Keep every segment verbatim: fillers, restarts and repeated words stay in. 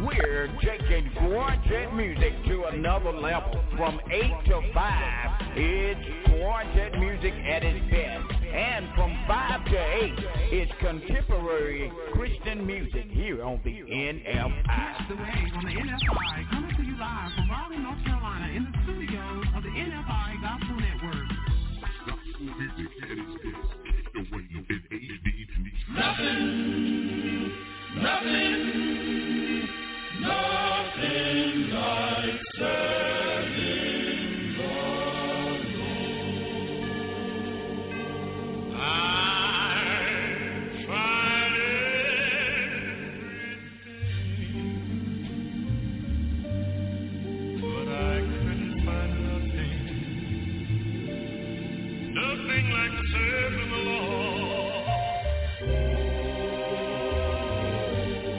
We're taking quartet music to another level. From eight to five, it's quartet music at its best. And from five to eight, it's contemporary Christian music here on the N F I. That's the way on the N F I, coming to you live from Raleigh, North Carolina, in the studios of the N F I Gospel Network. Nothing, nothing, nothing like serving the Lord. I tried everything, but I couldn't find nothing, nothing like serving the Lord.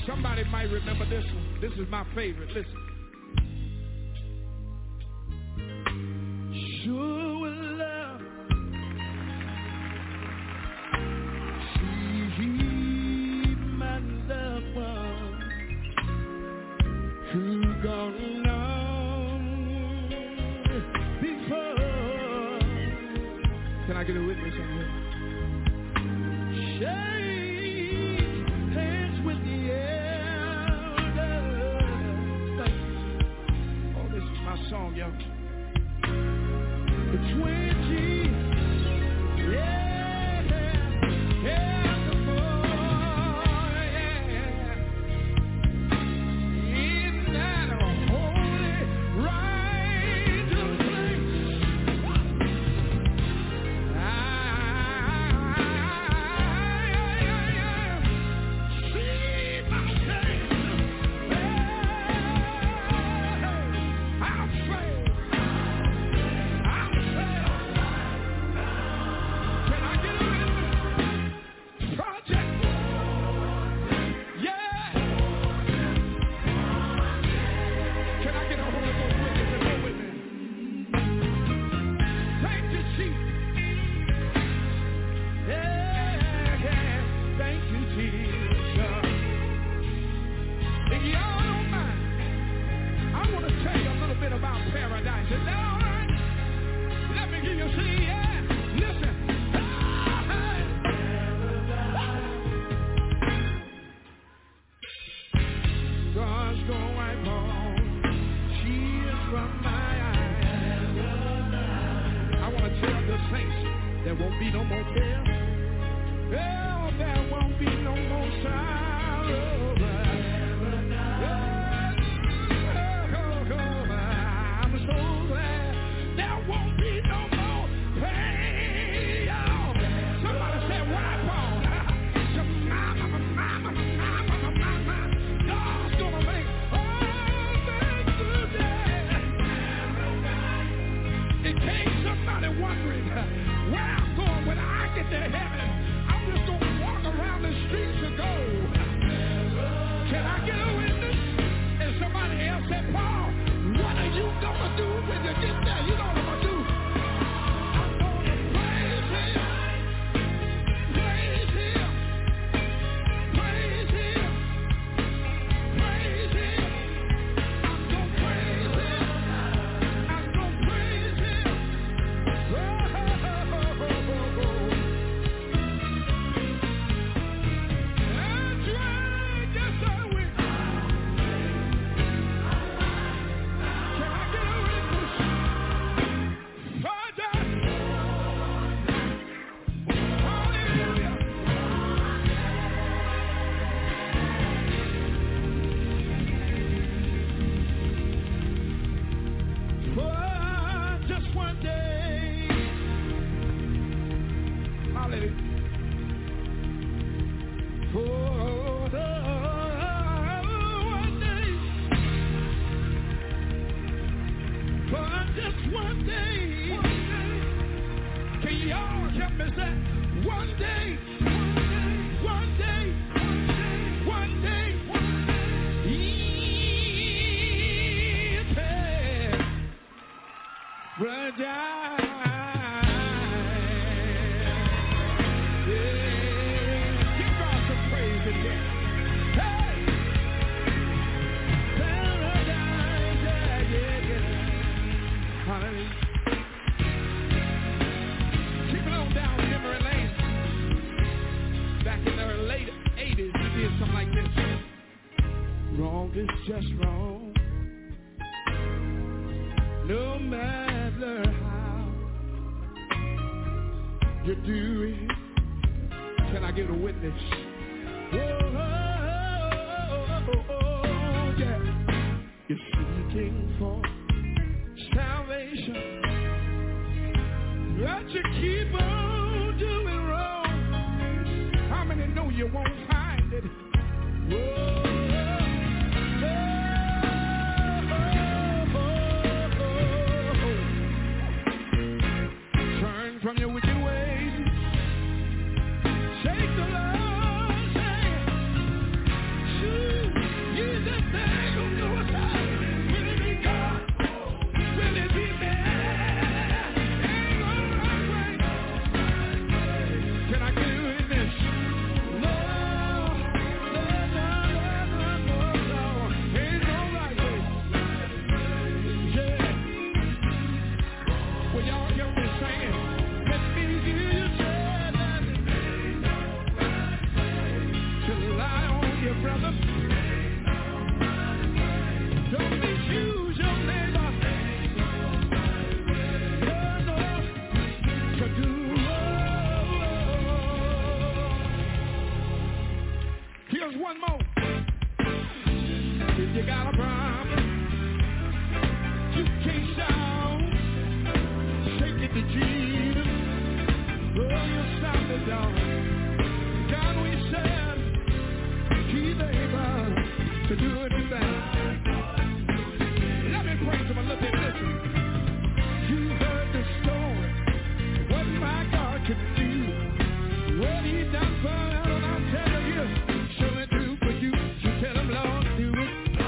Somebody might remember this one. This is my favorite. Listen. Sure will love. See my loved one who gone on before. Can I get a witness on here? Shake hands with the elders. Thank you. Oh, this is my song, y'all. The twenty, yeah, yeah, the boy, yeah, in that holy righteous place. I, see my face, hey, I'm saved. About paradise. Is that all right? Let me hear you sing, yeah. Listen. God's gonna wipe all tears from my eyes. I want to tell the saints there won't be no more tears. Well, there won't be no more sorrow. Wondering where I'm going when I get to heaven. I'm just going to walk around the streets of gold. Can I get a witness? And somebody else said, Paul, what are you going to do when you get there? You know what I'm going to do? I'm going to praise him. Praise him. Praise him. Praise him. I'm going to praise him. I'm going to praise him. Just wrong, no matter how you do it. Can I get a witness? Oh, oh, oh, oh, yeah. You're seeking for salvation, but you keep on doing wrong. How many know you won't find it? Whoa. From your wicked ways, shake the Lord. Rely on your brother. Don't misuse your neighbor. Learn to do. Here's one more. If you got a problem, you can't shout. Take it to Jesus. Oh, you stop the door. God, we said, He's able to do anything. Let me praise Him a little bit. Listen. You heard the story. What my God could do. What He done for us, and I'll tell you, show it do for you. You tell Him, Lord, do it.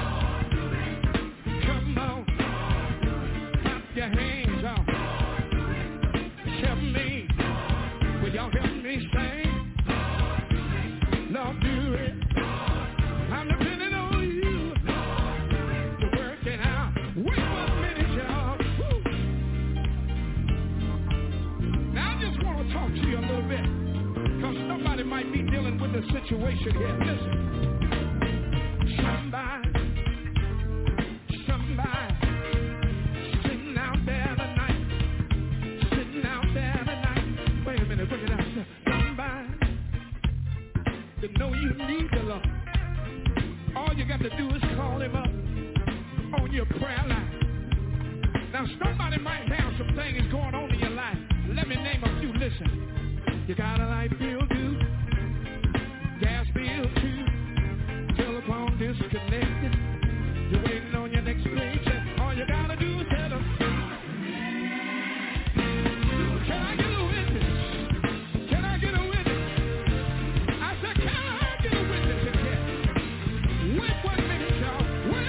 Come on. Clap your hands off. Help me. Will y'all help me sing? Lord, do it. I'm depending on you to work it out. Wait one minute, y'all. Woo. Now, I just want to talk to you a little bit, because somebody might be dealing with a situation here. Listen. Somebody, somebody, sitting out there tonight, sitting out there tonight. Wait a minute, bring it out. Somebody that know you need the Lord. All you got to do is call Him up on your prayer line. Now, somebody might have some things going on in your life. Let me name a few. Listen. You got a light bill due, gas bill too, telephone disconnected, you're waiting on your next paycheck. All you got to do is tell them, can I get a witness? Can I get a witness? I said, can I get a witness again? Wait one minute, y'all. Wait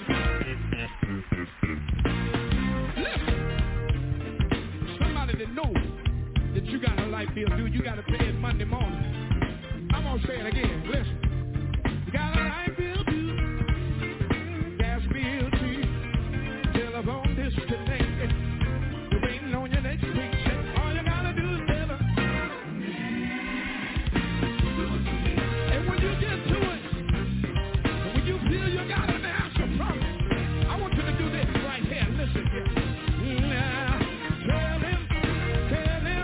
a minute. Listen. Somebody that knows that you got a light bill due, you got to pay it Monday morning. I'm going to say it again. Listen. You got a light bill due, gas bill due, telephone disconnected, you're waiting on your next paycheck. All you got to do is tell them. And when you get to it, and when you feel you got an answer from it, I want you to do this right here. Listen here. Now, tell Him, tell Him,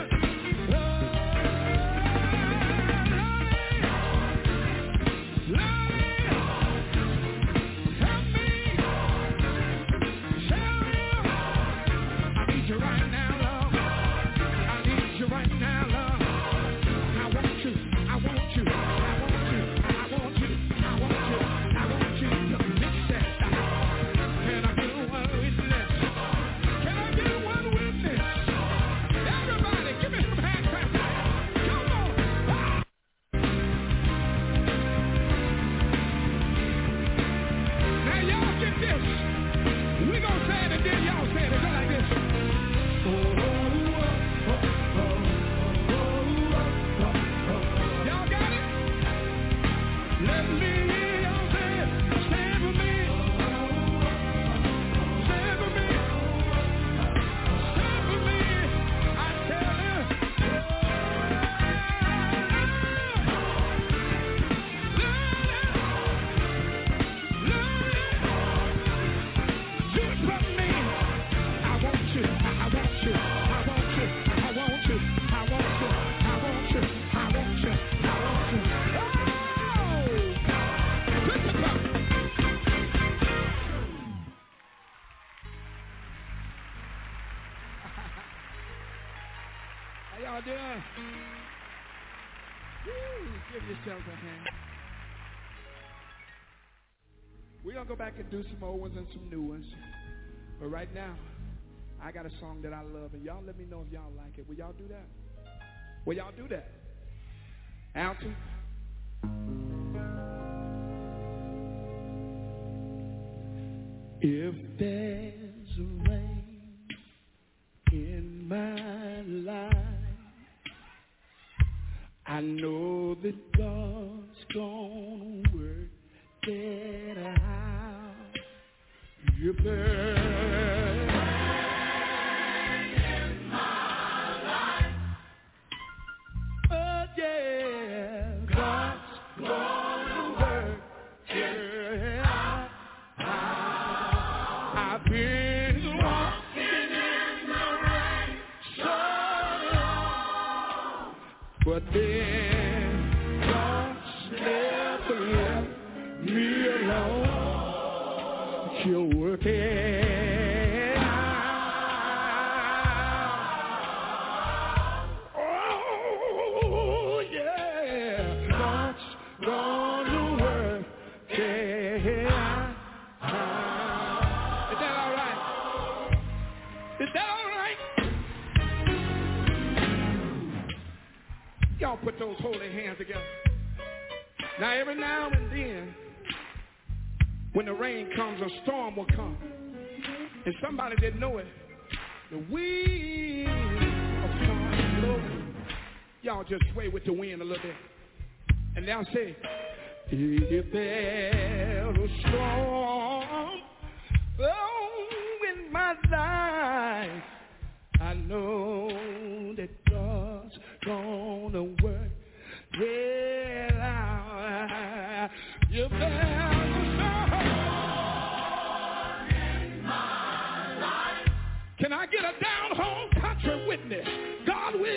y'all doing? Woo, give yourselves a hand. We're going to go back and do some old ones and some new ones. But right now, I got a song that I love, and y'all let me know if y'all like it. Will y'all do that? Will y'all do that? Alton? If there's a rain in my life, I know that God's gonna work it out. If there's in my life, oh yeah, God's gonna left me alone. You're working out. Oh, yeah. God's gonna work it out. Is that all right? Is that all right? Y'all put those holy hands together. Now, every now and then, when the rain comes, a storm will come. And somebody didn't know it. The wind will start blowing. Y'all just sway with the wind a little bit. And they'll say, if there's a storm blowing my life, I know that God's gonna work it out. You better Can I get a down home country witness? God will.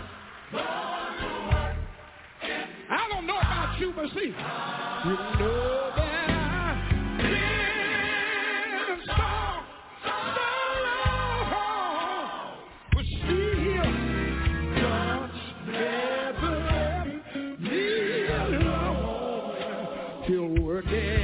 I don't know about you, but see, you know that I've been so, so long, but still, God's never left me alone. He'll work it.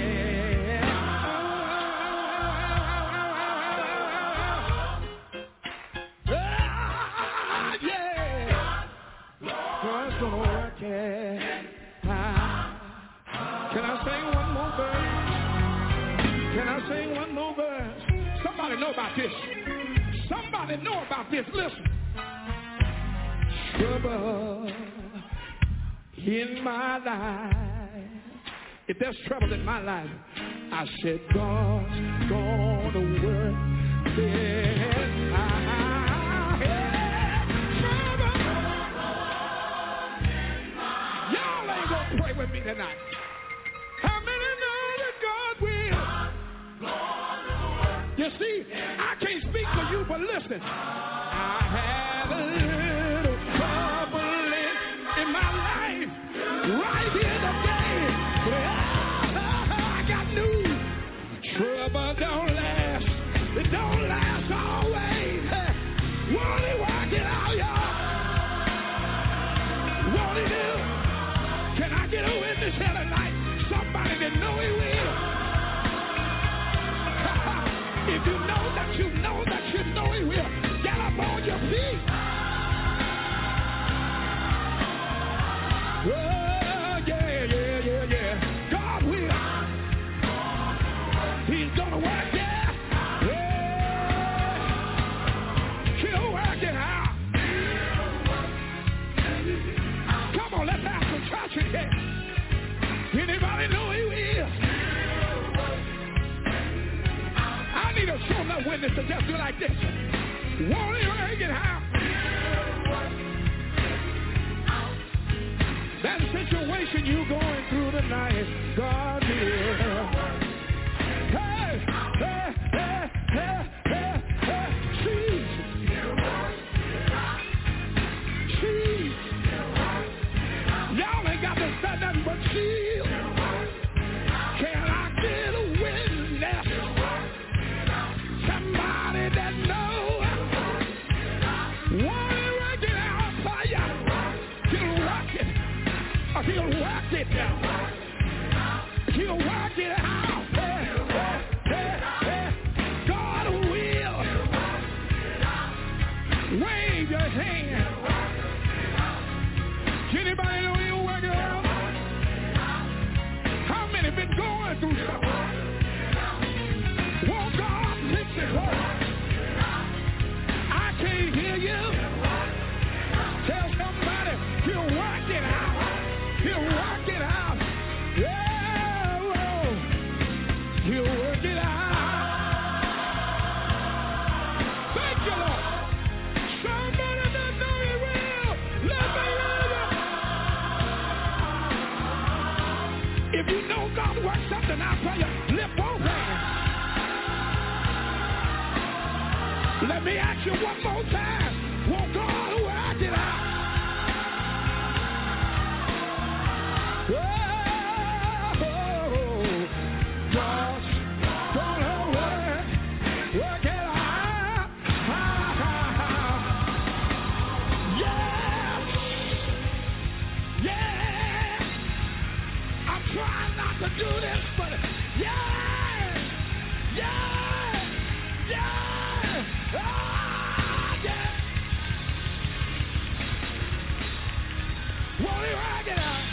Know about this. Somebody know about this. Listen. Trouble in my life. If there's trouble in my life, I said God's gonna work it out. Trouble. Y'all ain't gonna pray with me tonight. How many know that God will? You see, I can't speak for you, but listen. I had a little trouble in, in my life right here today. Well, I got news. Trouble don't last. It don't last always. Won't he work it out, y'all? Won't he do? Can I get a witness here tonight? Somebody that know he will. If you know that you know that you know he will, get up on your feet. Oh, yeah, yeah, yeah, yeah. God will. He's gonna work it. Yeah. He'll work it out. Come on, let's have some church in here. Anybody know he will? Show no witness to just do like this. Won't he work it out? That situation you going through tonight, God will. Hey, hey, hey, hey, hey, hey, Jesus. Jesus. Y'all ain't got to say nothing but Jesus. Can I get a witness? Somebody that knows won't he work it out for you? He'll work it. He'll work it out. He'll work it out. Hey, hey, hey, hey. God will. Wave your hand. Anybody know he'll work it out? How many been going through something? Won't God fix it? I can't hear you. Tell somebody he'll work it out. He'll work it out. Yeah, whoa. He'll work it out. Thank you, Lord. Somebody that know he will. Let me hear you. If you know God works something out for you, lift both hands. Let me ask you one more time. Won't God work it out? Oh, trying not to do this, but yeah, yeah, yeah, ah, yeah. Won't he rock it out?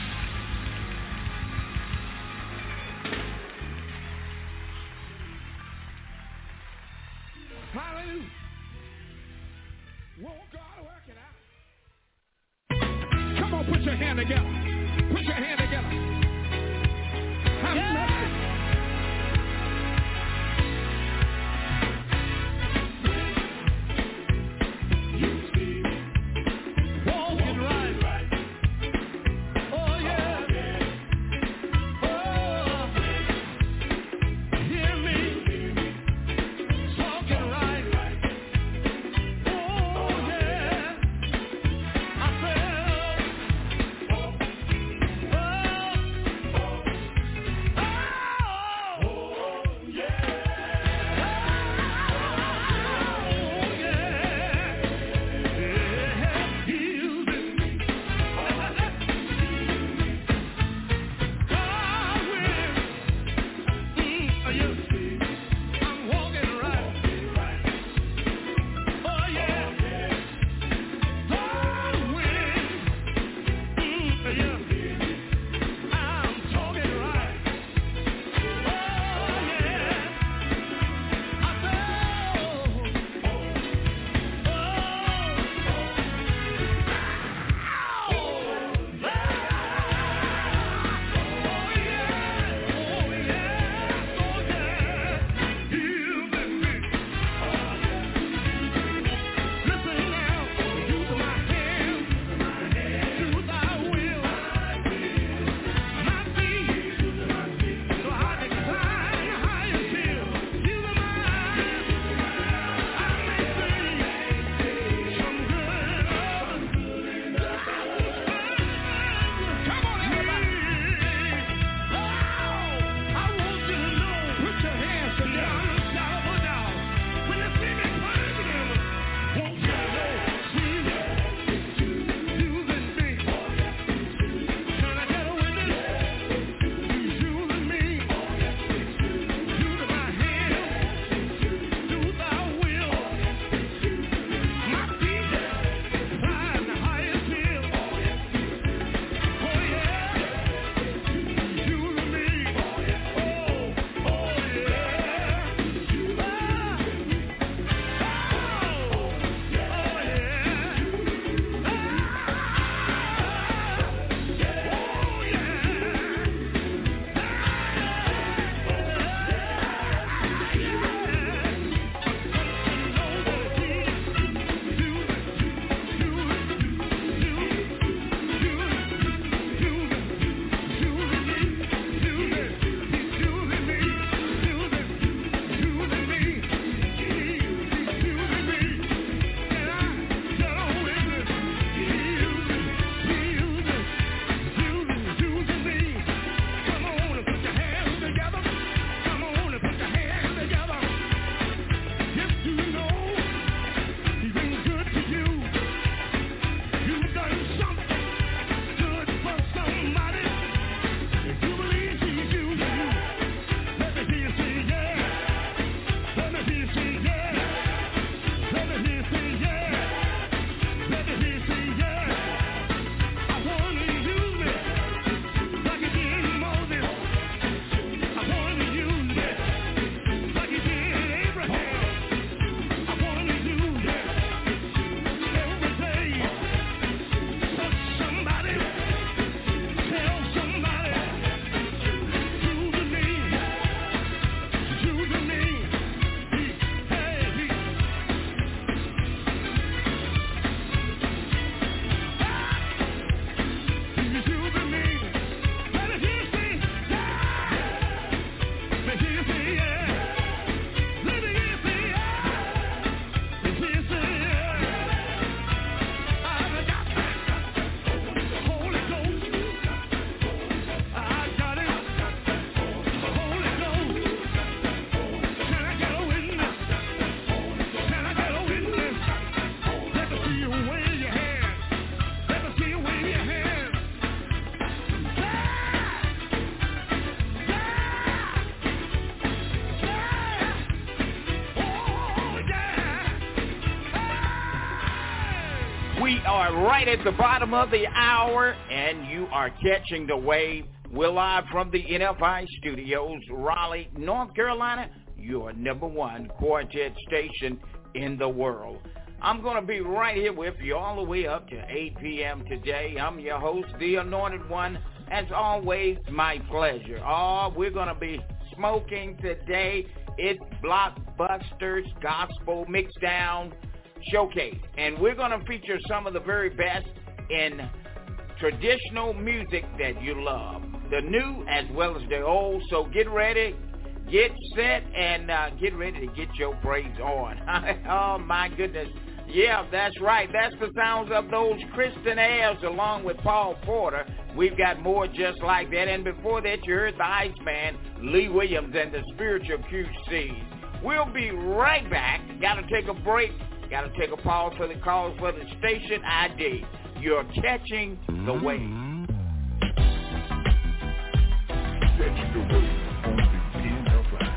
Hallelujah. Won't God work it out? Come on, put your hand together. Put your hand together. Have mercy. You see, walking right. Oh, yeah. Oh, hear me. Talking right. Oh, yeah. I felt are right at the bottom of the hour, and you are catching the wave. We're live from the N F I studios, Raleigh, North Carolina, your number one quartet station in the world. I'm going to be right here with you all the way up to eight p.m. today. I'm your host, the Anointed One. As always, my pleasure. Oh, we're going to be smoking today. It's Blockbusters Gospel Mixdown Showcase. And we're going to feature some of the very best in traditional music that you love. The new as well as the old. So get ready, get set, and uh, get ready to get your praise on. Oh, my goodness. Yeah, that's right. That's the sounds of those Kristen Ayers along with Paul Porter. We've got more just like that. And before that, you heard the Iceman, Lee Williams, and the Spiritual Q Cs. We'll be right back. Got to take a break. Got to take a pause for the calls for the station I D. You're catching the wave. Catching the wave on the N F I.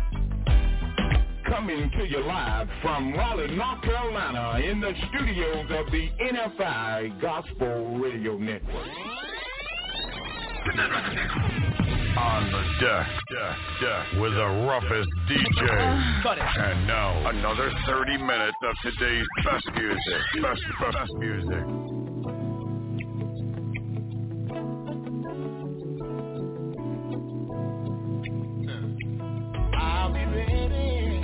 Coming to you live from Raleigh, North Carolina, in the studios of the N F I Gospel Radio Network. On the deck, deck, deck, with the roughest D J. Cut it. And now, another thirty minutes of today's best music. Best, best music. I'll be ready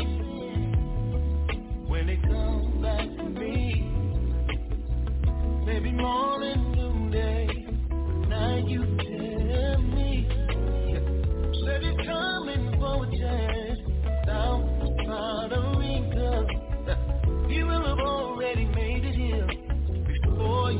when it comes back to me. Maybe morning, noonday, night you tell me. Let it come in for a chance. Without bothering, 'cause you will have already made it here before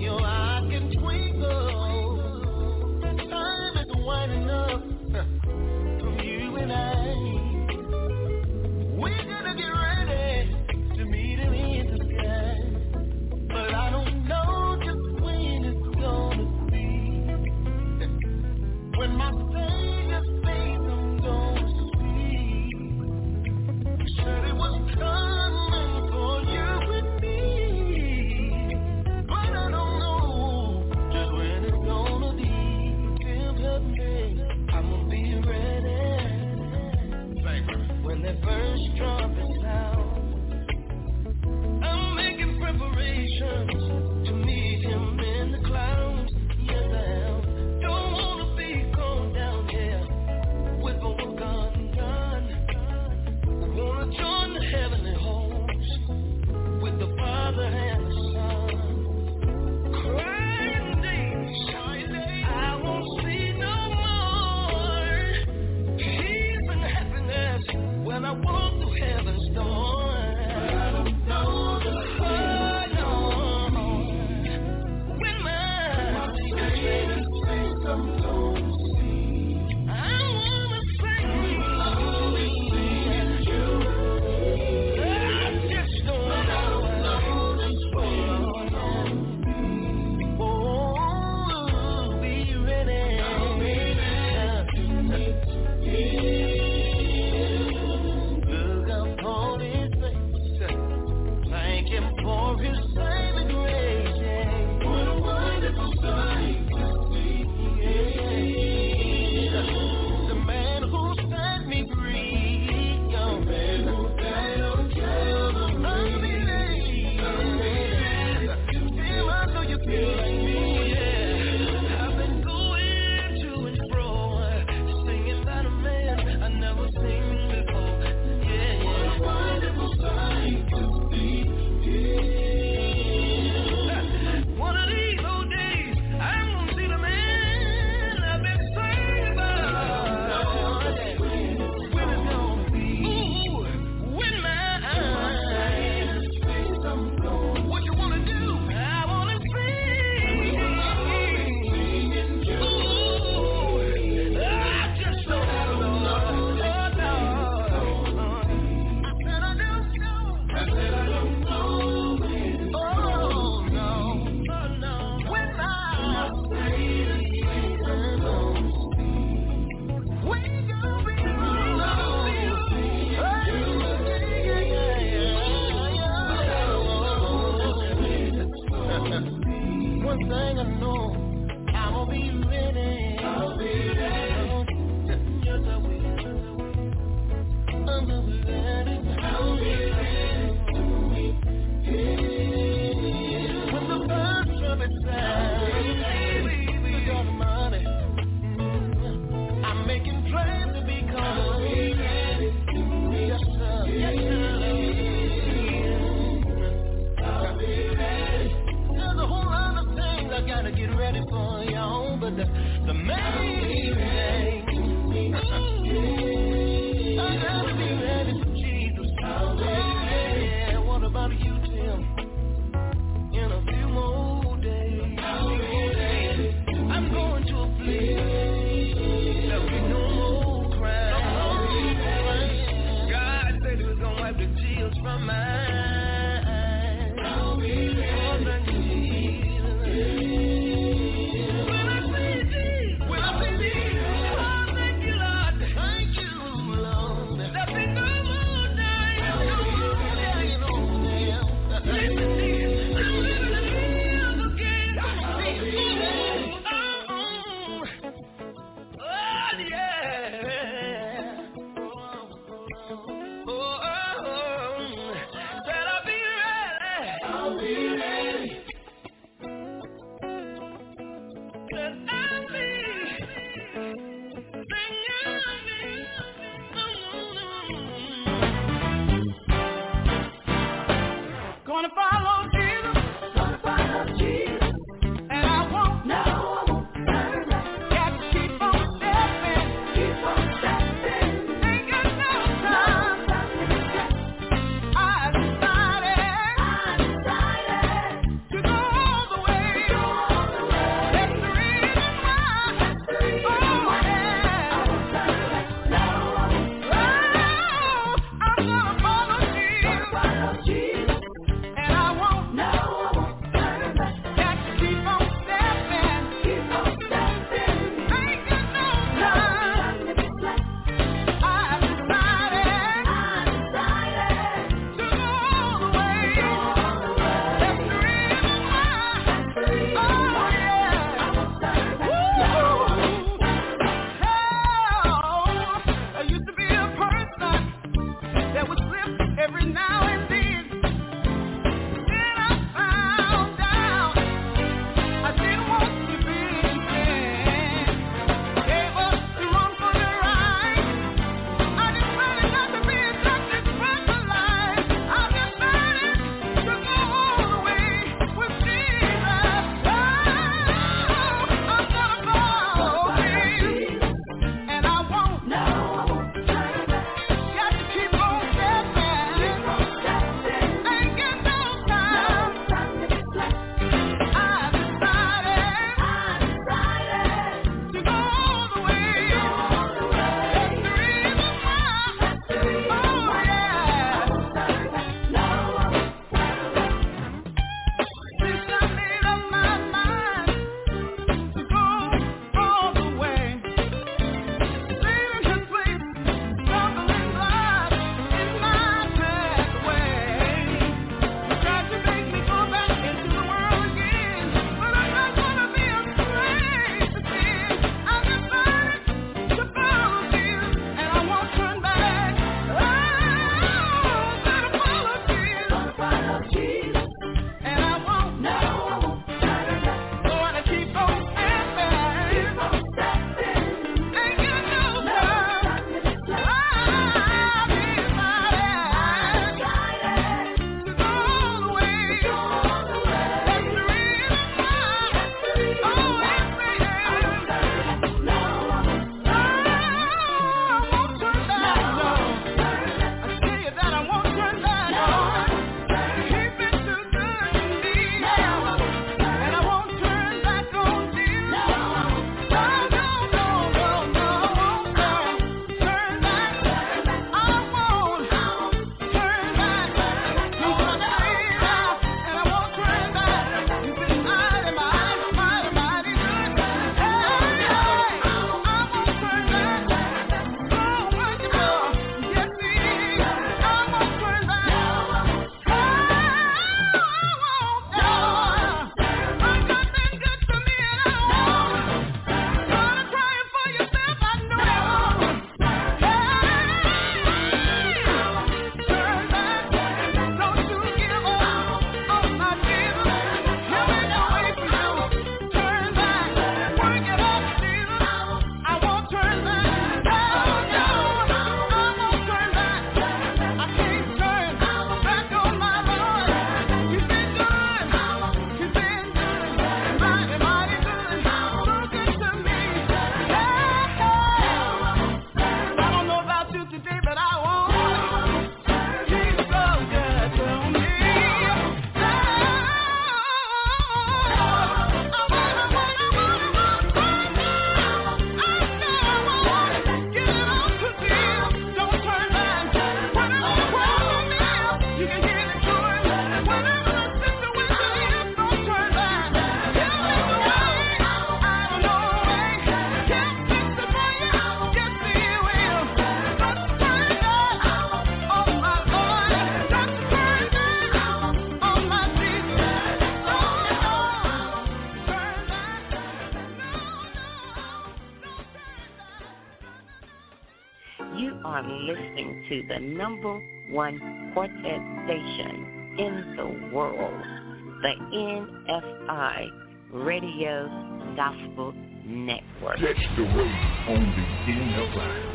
You are listening to the number one quartet station in the world, the N F I Radio Gospel Network. Catch the wave on the N F I.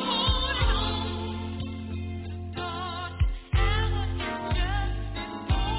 Just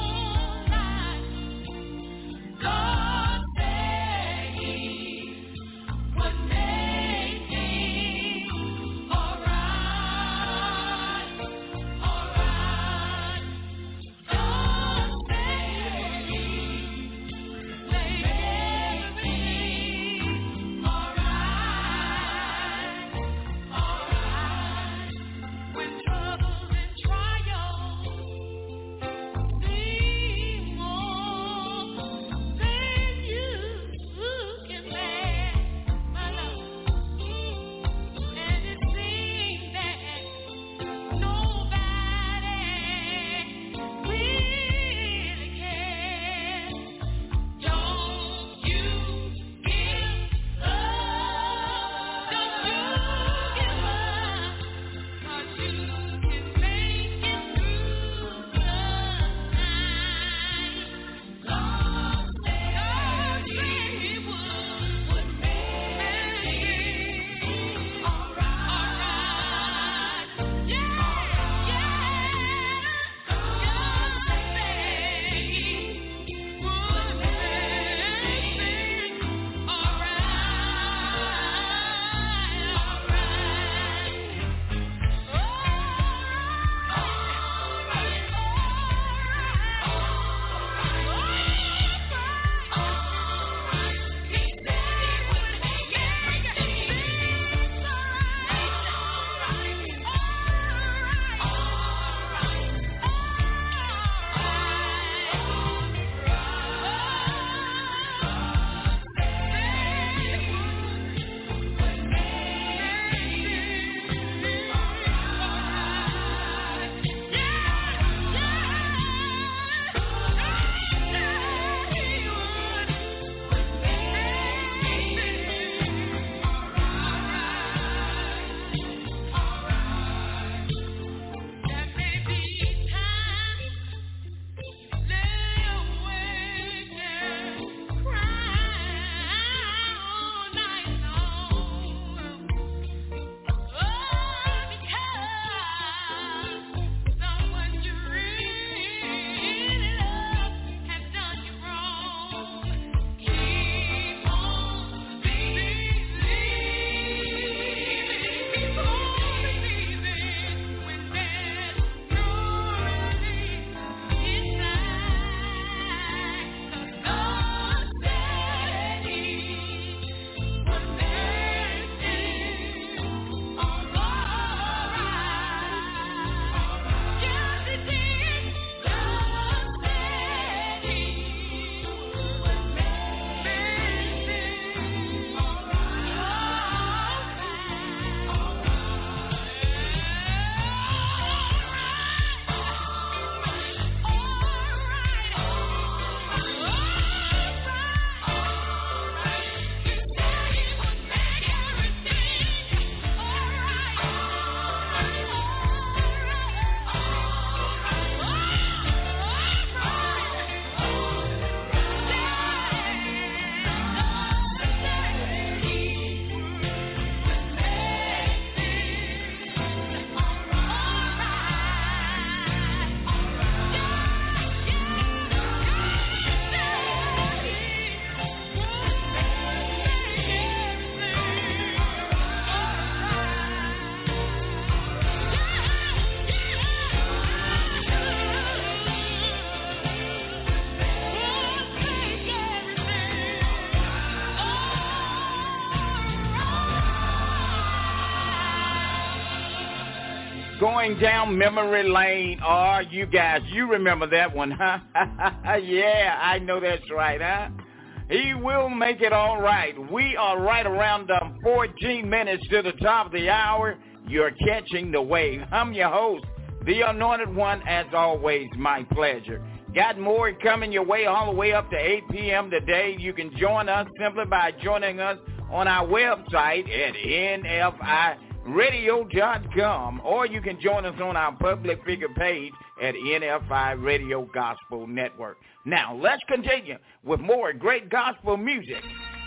going down memory lane. Oh, you guys, you remember that one, huh? Yeah, I know that's right, huh? He will make it all right. We are right around um, fourteen minutes to the top of the hour. You're catching the wave. I'm your host, the Anointed One, as always, my pleasure. Got more coming your way all the way up to eight p.m. today. You can join us simply by joining us on our website at N F I radio dot com, or you can join us on our public figure page at N F I Radio Gospel Network. Now, let's continue with more great gospel music.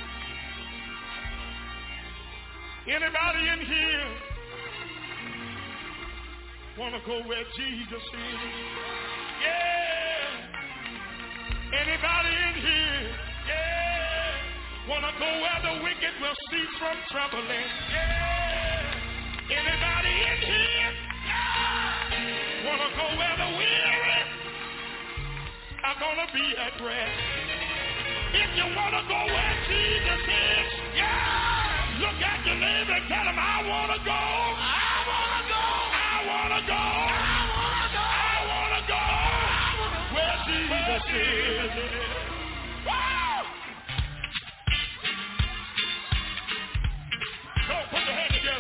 Anybody in here want to go where Jesus is? Yeah. Anybody in here? Yeah. Want to go where the wicked will cease from troubling? Yeah. Anybody in here? Yeah. Want to go where the weary are going to be at rest? If you want to go where Jesus is, yeah. Look at your neighbor and tell him, I want to go. I want to go. I want to go. I want to go. I want to go. Where Jesus is. Wow. So put your hand together.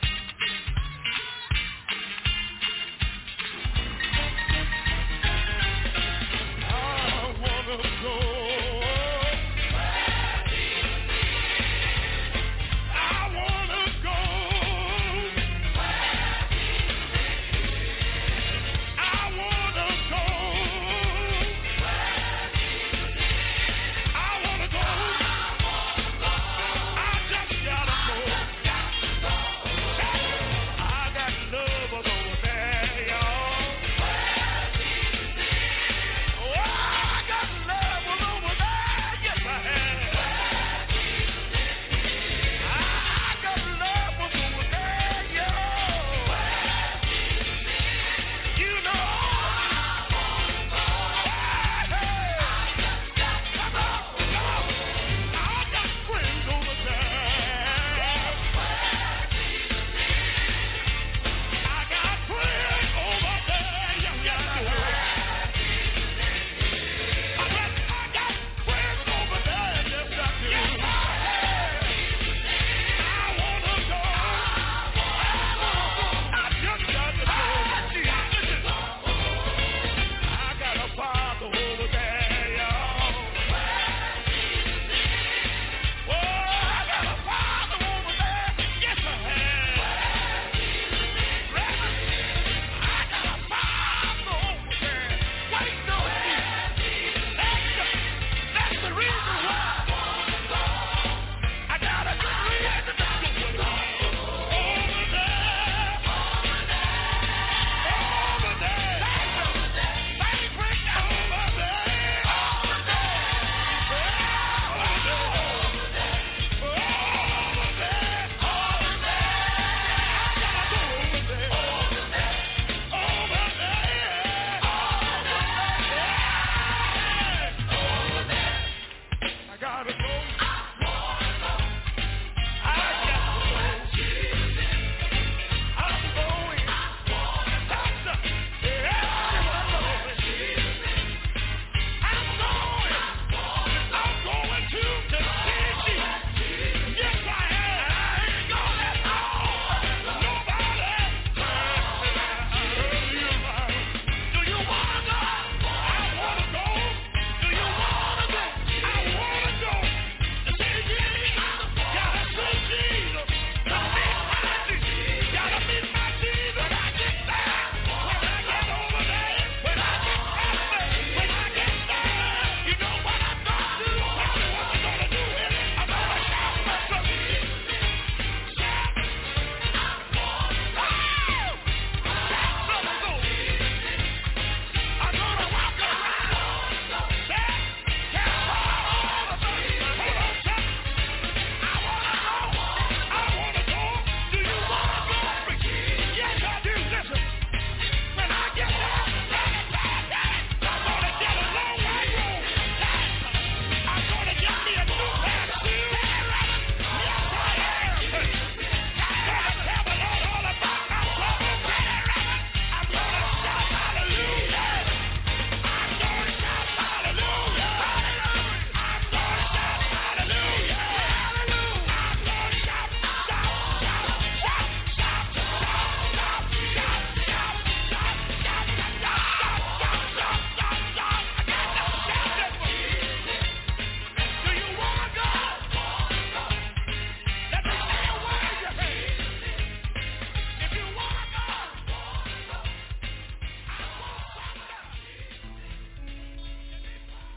I want to go.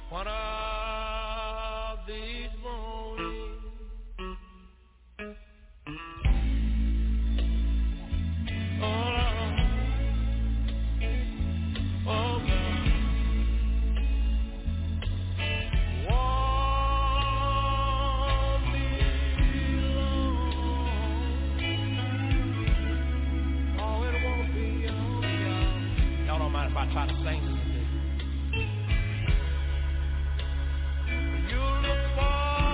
One of these mornings, oh Lord, oh God, won't be long. Oh, it won't be long, y'all. Y'all don't mind if I try to sing this? You look for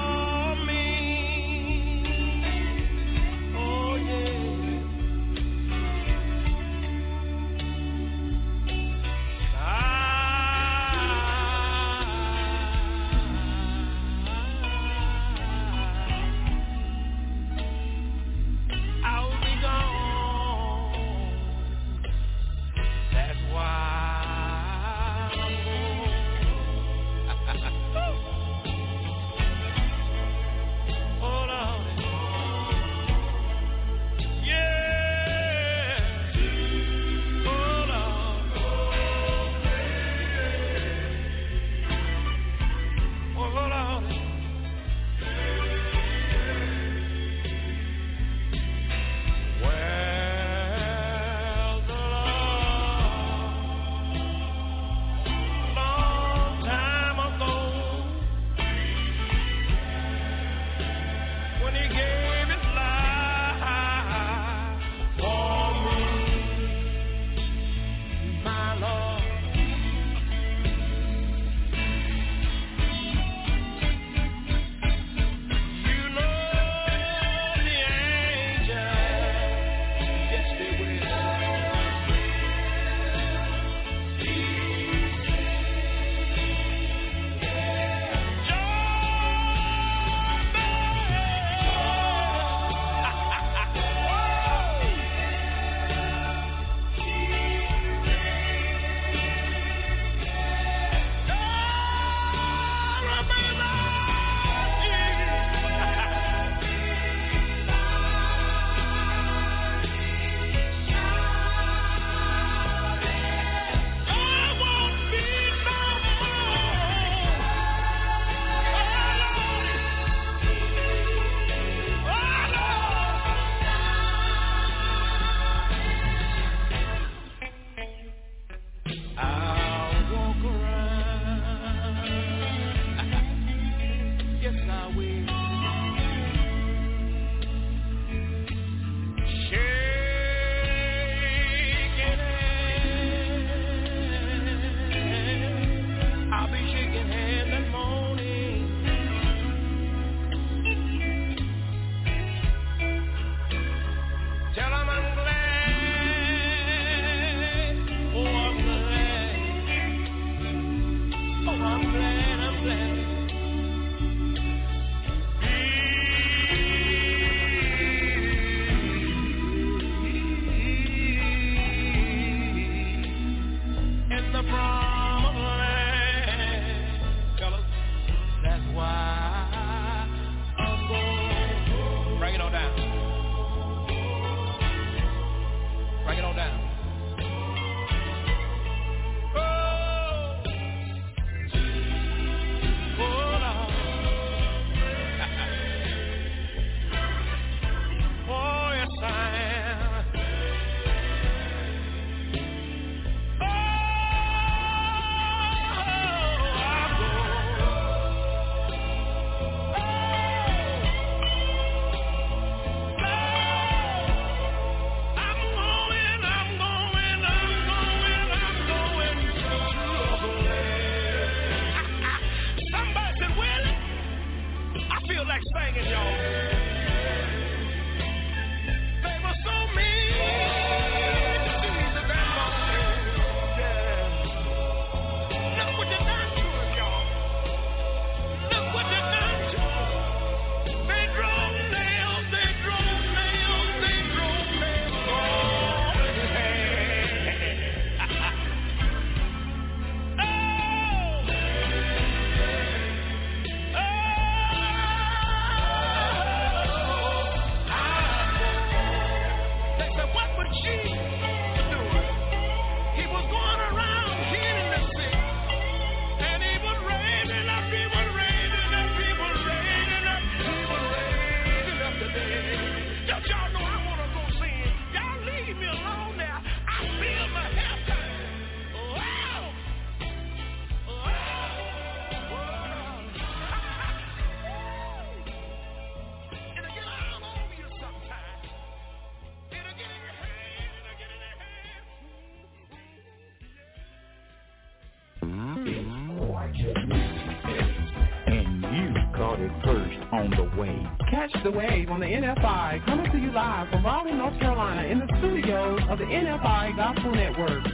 on the wave. Catch the wave on the N F I, coming to you live from Raleigh, North Carolina, in the studios of the N F I Gospel Network.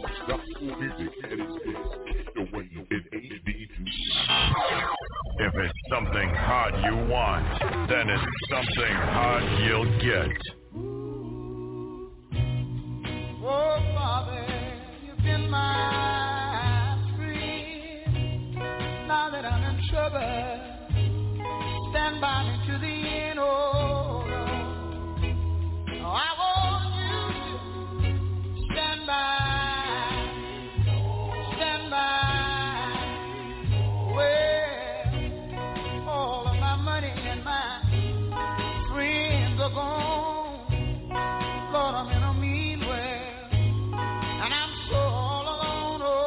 If it's something hot you want, then it's something hot you'll get. Oh, Father, you've been my friend. Now that I'm in trouble, stand by me to the end, oh Lord. Oh, I want you to stand by, stand by, where all of my money and my friends are gone. Lord, I'm in a mean way. And I'm so all alone, oh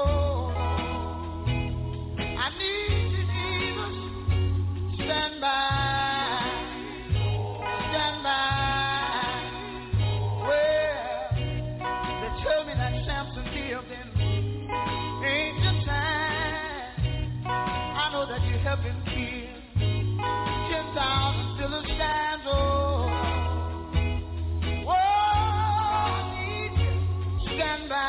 Lord. I need you, Jesus. Stand by, stand by. Well, they tell me that Samson lived in ancient times. I know that you helped him kill ten thousand Philistines, oh. Stand by,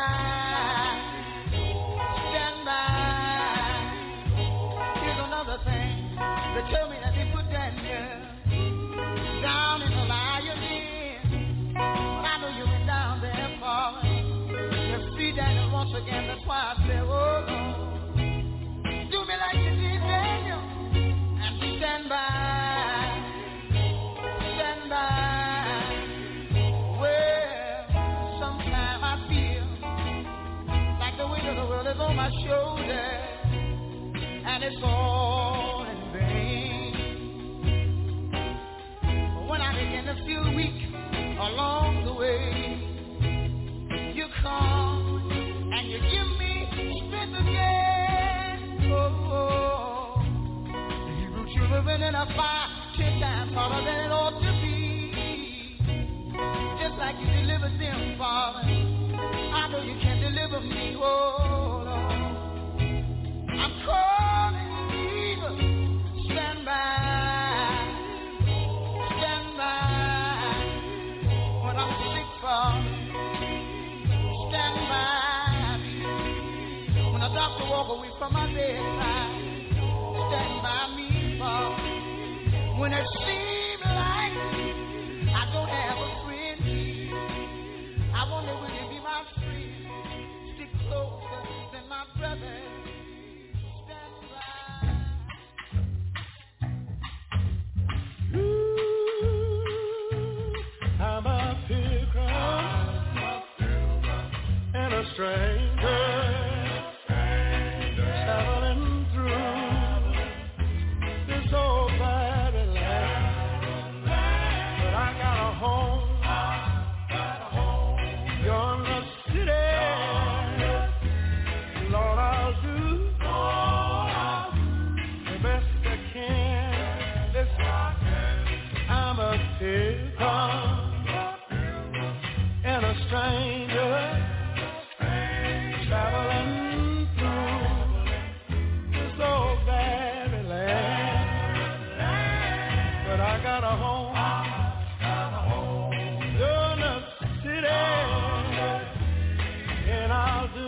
stand by. Here's another thing. They tell me that they put Daniel down in the lion's den. But I know you went down there, Father. You see Daniel once again. That's why I say, oh Lord, do me like you did Daniel and stand by, stand by. The world is on my shoulder, and it's all in vain. But when I begin to feel weak along the way, you come and you give me strength again. Oh, oh. You root you living in a fire ten times harder than it ought to be. Just like you delivered them, Father, I know you can deliver me, oh Lord. I'm calling you, Jesus. Stand by, stand by. When I'm sick, Father, stand by me. When the doctor walk away from my bedside, stand by me, Father. When it seems like I don't have a friend, I wonder will you be my friend, stick closer than my brother, stand by. Ooh, I'm a pilgrim, I'm a pilgrim, and a stranger, traveling through this old barren land, but I got a home. And a stranger traveling through this old barren land, but I got a home in a city, and I'll do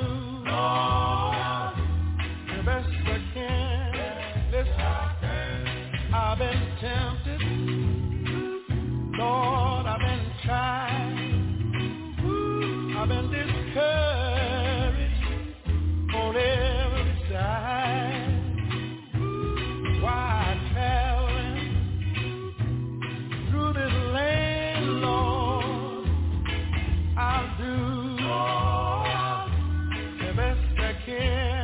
the best I can. Listen, I've been tempted, Lord, I've been tried, I've been discouraged on every side. Why traveling through this land, Lord? I'll do the best I can.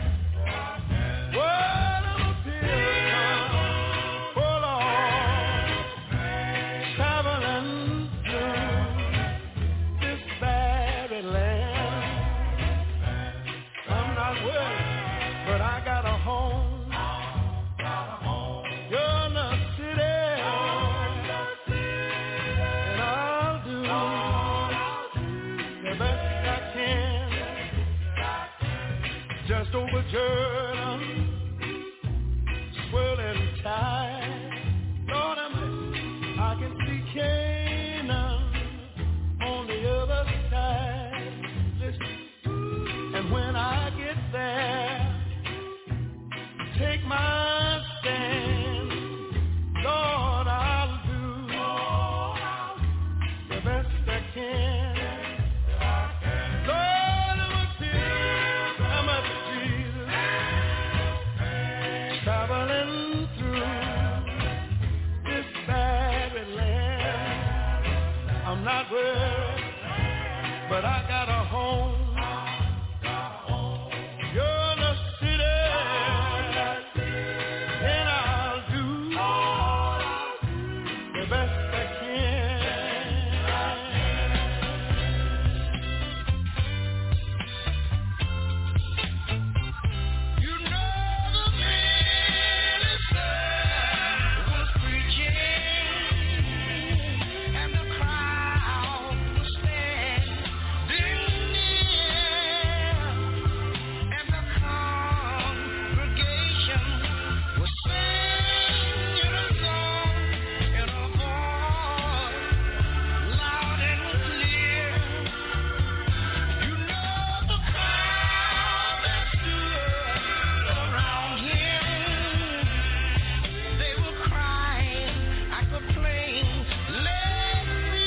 Well, I'm a pilgrim, oh Lord, traveling through this barren land. I'm not worried, but I got a home. You're in the city, and I'll do the best I can. Just over Jordan, swirling tide, take my stand. Lord, I'll do the best I can. Lord, it was here, I'm at Jesus, traveling through this barren land. I'm not worried, but I got a home. You're the city, and I'll do the best I can. You know the minister was preaching, and the crowd was standing near, and the congregation was singing a song in a voice loud and clear. You know the crowd that stood around him, they were crying, I could plain let me,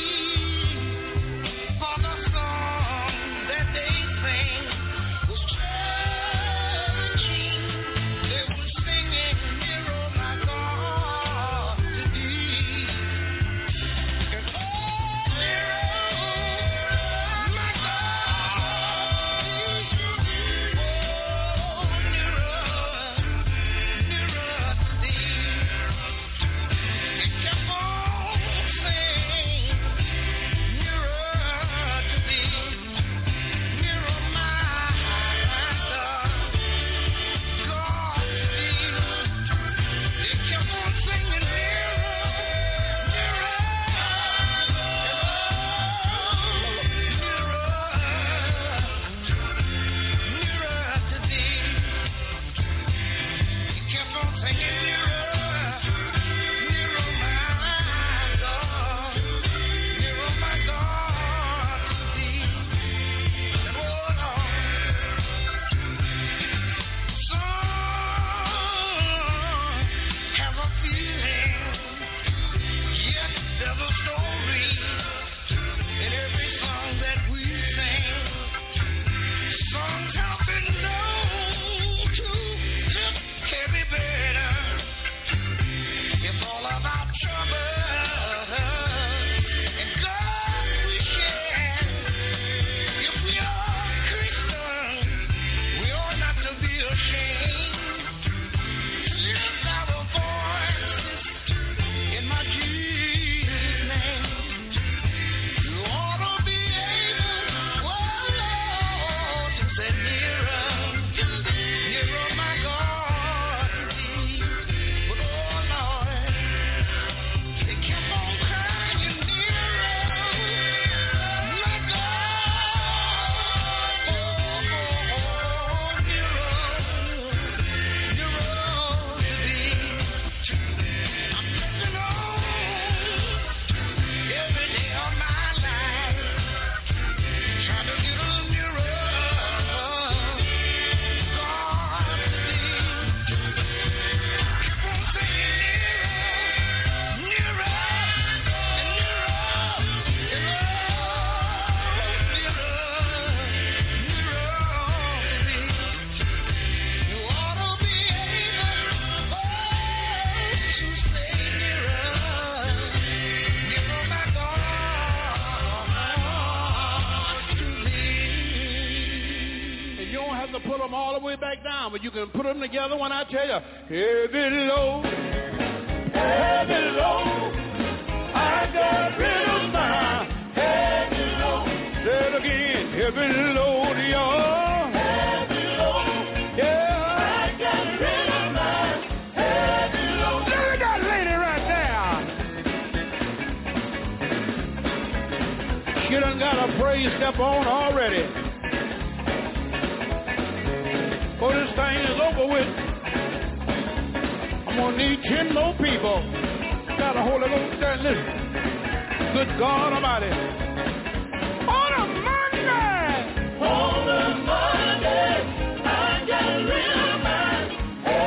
for the song that they sang was churchy. They were singing, "Nearer, my God, to thee." And oh, nearer, my God, to thee. Oh, nearer, nearer to thee. It kept on saying, "Nearer to thee, nearer, my God, God to thee." It kept on singing, "Nearer, nearer, nearer to thee." It kept on singing, "Nearer, nearer, my God, nearer, my God to thee." And oh Lord, some have a feeling, yet there's a story in every song that we sing. Songs have been known to lift heavy burdens. It's all about trouble and God we share. If we are Christians, we ought not to be ashamed to lift our voices in my Jesus' name. You ought to be able, oh Lord, to say nearer, nearer, my God, to thee. But oh Lord, they kept on crying, "Nearer, my God, oh, oh, oh, nearer, nearer to thee." I'm pressing on every day of my life, trying to get a little nearer, God to thee. Keep on saying, "Nearer, nearer, and nearer, and oh, nearer, nearer to thee." You ought to be able, oh, to say nearer, nearer, my God, to thee. And you don't have to put them all the way back down, but you can put them together when I tell you, heavy load, heavy load, I got rid of my heavy load. Say it again, heavy load, y'all. Heavy load, yeah, I got rid of my heavy load. Look at that lady right there. She done got a praise step on already. Before this thing is over with, I'm gonna need ten more people. Got a Holy Ghost there, listen. Good God Almighty. On a Monday, on a Monday, I got rid of my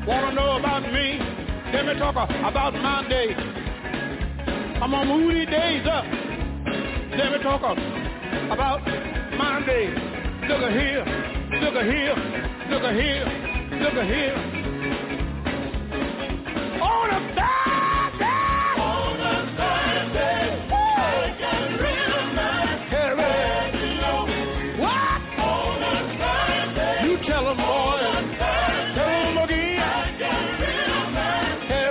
Want to know about me? Let me talk about my day. I'm gonna move these days up. Let me talk about my day. Look at here, look at here, look at here, look at here. On a bad day, on a bad day, I got rid of my head. What? On a bad day, you tell them, boy. Tell them again. I got rid of my head.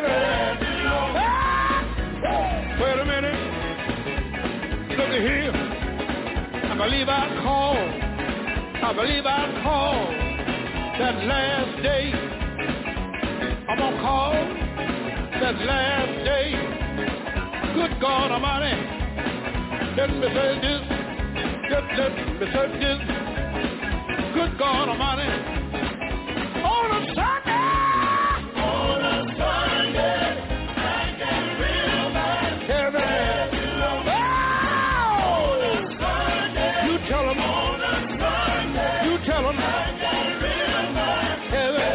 Wait a minute. Look at here. I believe I called. I believe I called that last day. I'm gonna call that last day. Good God Almighty, let me say this. Just let me say this. Good God Almighty, on a Sunday, on a Sunday, I got rid of my heaven. Oh, on a Sunday, you tell them. Tell them I got rid of my heaven.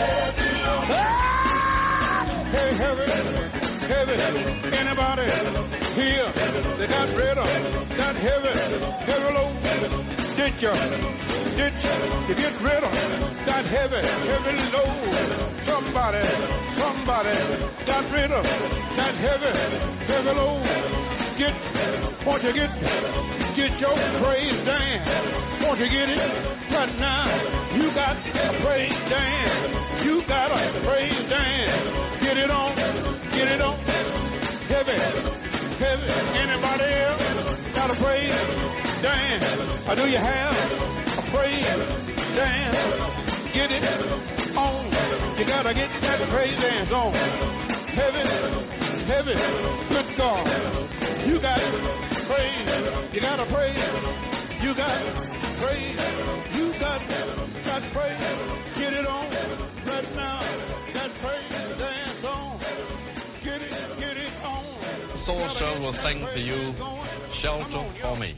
Hey, heaven, heaven. Anybody here that got rid of that heaven? Heaven low. Did you? Did you get rid of that heaven? Heaven low. Somebody, somebody got rid of that heaven. Heaven low. Get, won't you get, get your praise dance? Won't you get it right now? You got a praise dance. You got a praise dance. Get it on, get it on. Heavy, heavy. Anybody else got a praise dance? Or do you have a praise dance? Get it on. You gotta get that praise dance on. Heavy, heavy. Good God. You got praise, you got to praise, you got praise, you got that praise, get it on, right now, that praise, dance on, get it, get it on. Soul Show will sing for you, Shelter for Me.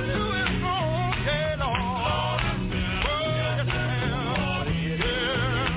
Yeah.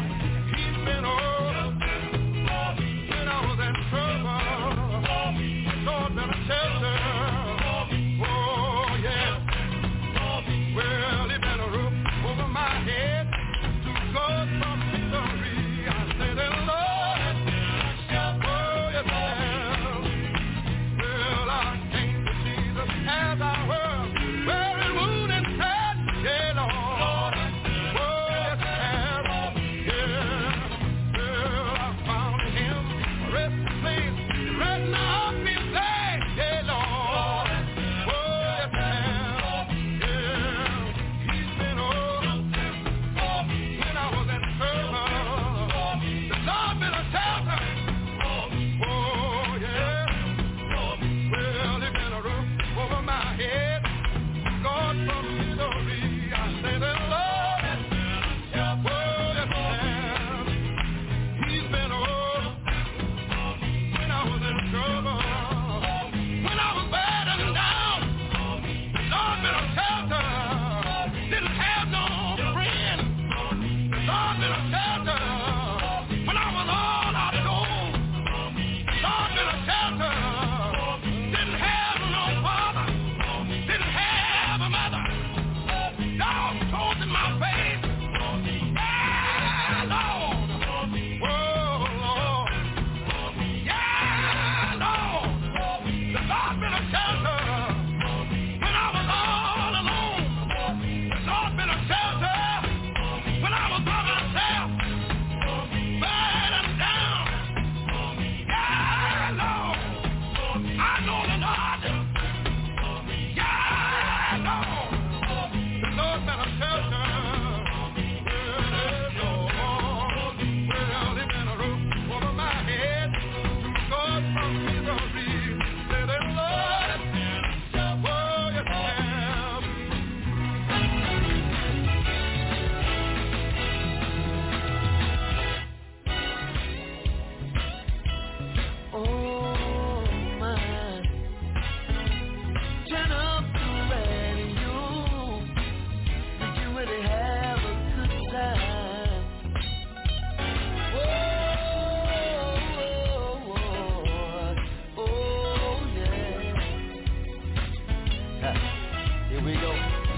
we go.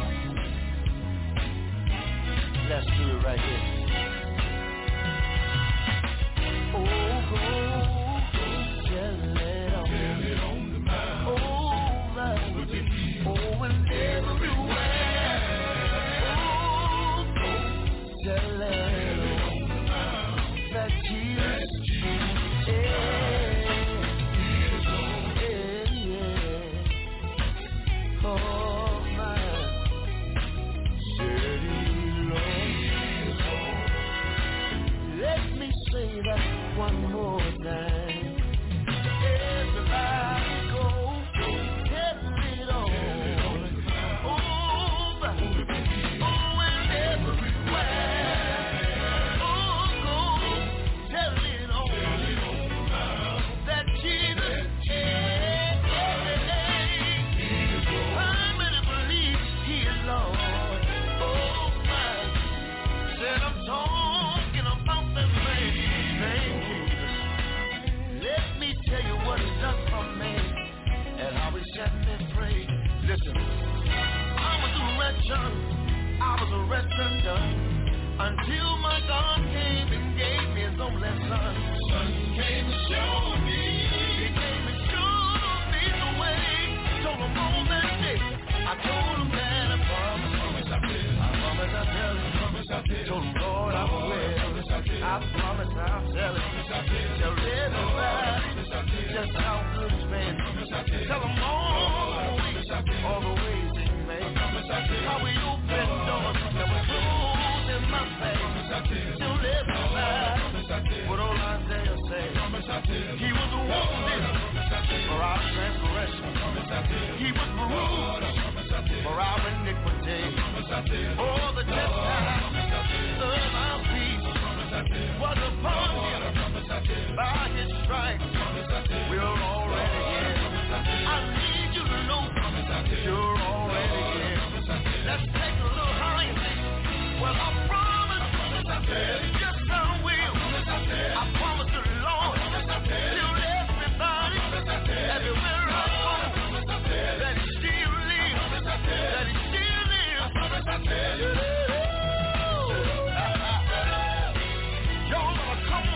Let's do it right here. Oh, oh, tell it on. Tell it on the mind. Oh, right. Oh, and everywhere. Oh, tell it on the mind. That Jesus, yeah, yeah, yeah. Oh, my. Let me say that one more time. Everybody go, tell it on. Oh, oh, and everywhere. Oh, go, tell it on. That Jesus, yeah, I'm gonna believe He is Lord. Oh, my, said I'm talking about that man named Jesus. Let me tell you what He's done for me and how He set me free. Listen, I was a wretched, I was a wretched done until my God came and gave me His only Son. Son came to show me, He came to show me the way. Told Him on that day, I told Him that I promise, promise I will, I promise I tell Him, promise I will. Told Him, Lord, I will. I promise I'll tell it. Tell everybody just how good He's been. Tell them all, all the ways He made. How He opened doors that were closed in my face. Tell everybody what old Isaiah said. He was wounded for our transgression. He was bruised for our iniquity. Oh, the chastisement of our peace was upon Him. By His stripes we're already healed. I need you to know you're already healed. Let's take a little higher. Well, I promise, yes I will. I promise the Lord He'll everybody, everywhere I go, that He still lives, that He still lives. Y'all wanna come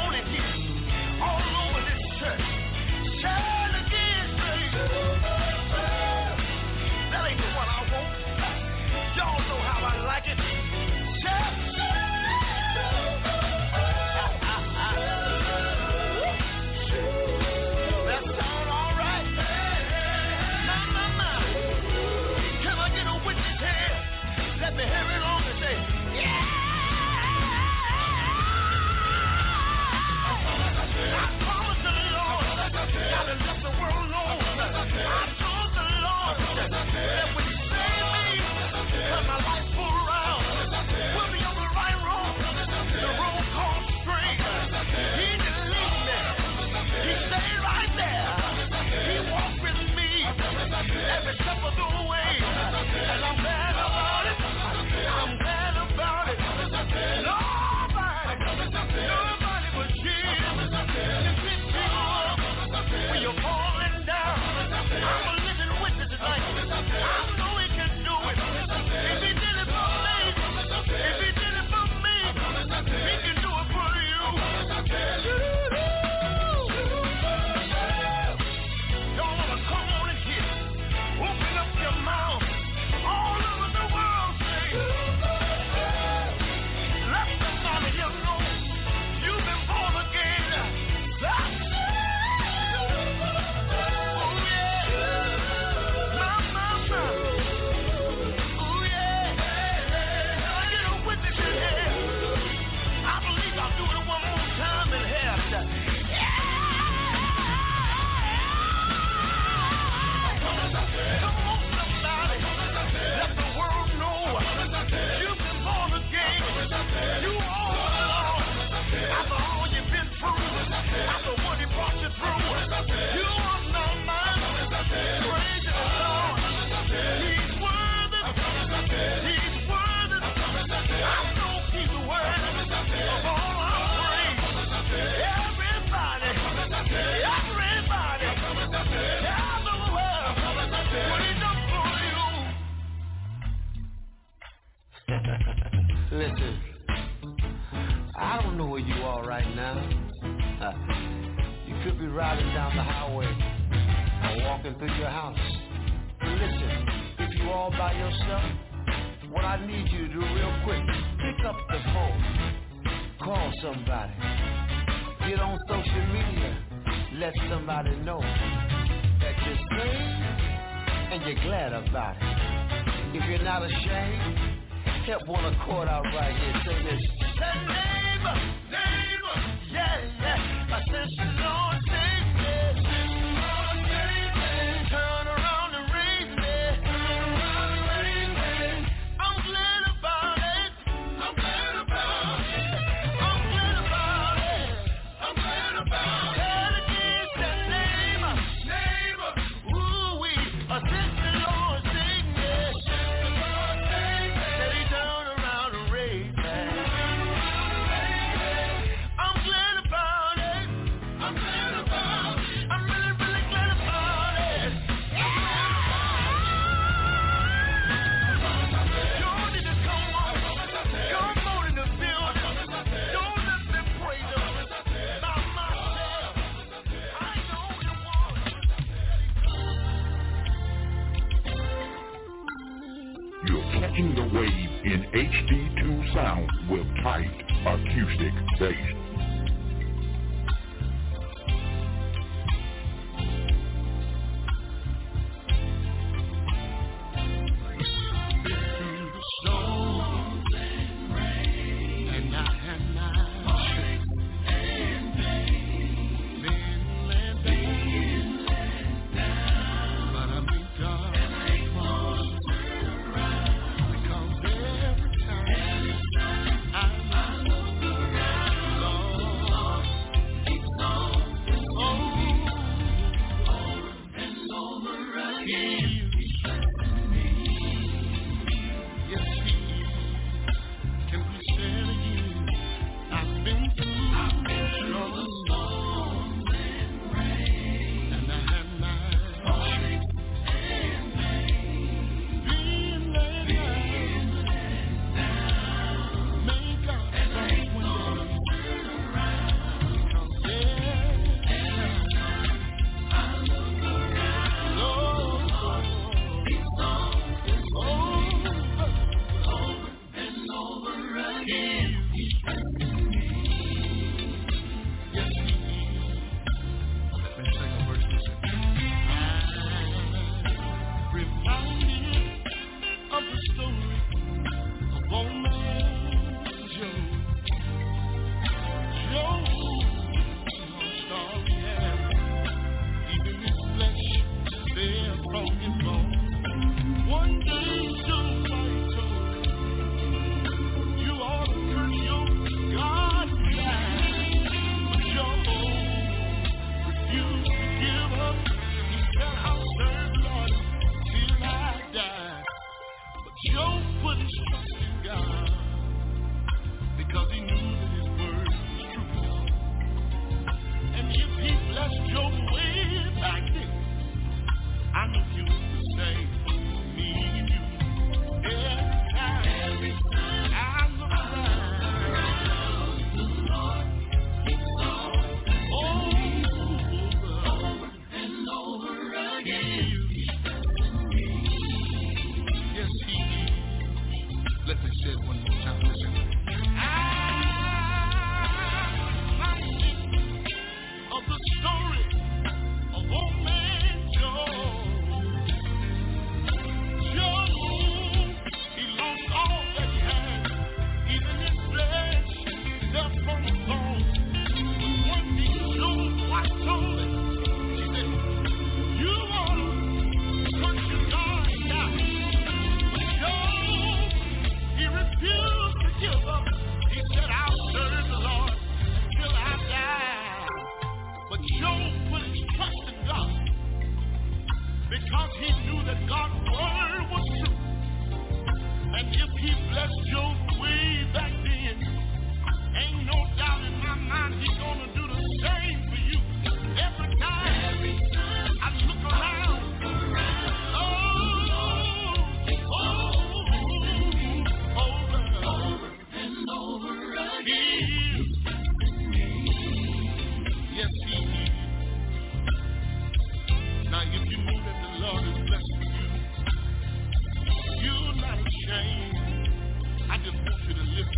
Listen, I don't know where you are right now. Uh, you could be riding down the highway or walking through your house. Listen, if you're all by yourself, what I need you to do real quick, pick up the phone, call somebody, get on social media, let somebody know that you're saved and you're glad about it. If you're not ashamed, help one accord out right here. Say this. Say neighbor, neighbor, yeah, yeah. My sister, Lord, save me. Lord, save me. Turn around and raise me. Turn around and raise me. I'm glad about it. I'm glad about it. I'm glad about it. I'm glad about it. Tell again, say neighbor, neighbor. Ooh, we are sister, Lord, save me. Sister, Lord, save me. Say turn around and raise me. I'm glad about it. I'm glad about it. I'm really, really glad about it. Y'all need to come on. Come on in the building. Don't let me pray them. By myself. I know you want. You're catching the wave in H D two sound with tight acoustic bass. And I had my strength. Men let me down. But I mean God because every time I look around, Lord,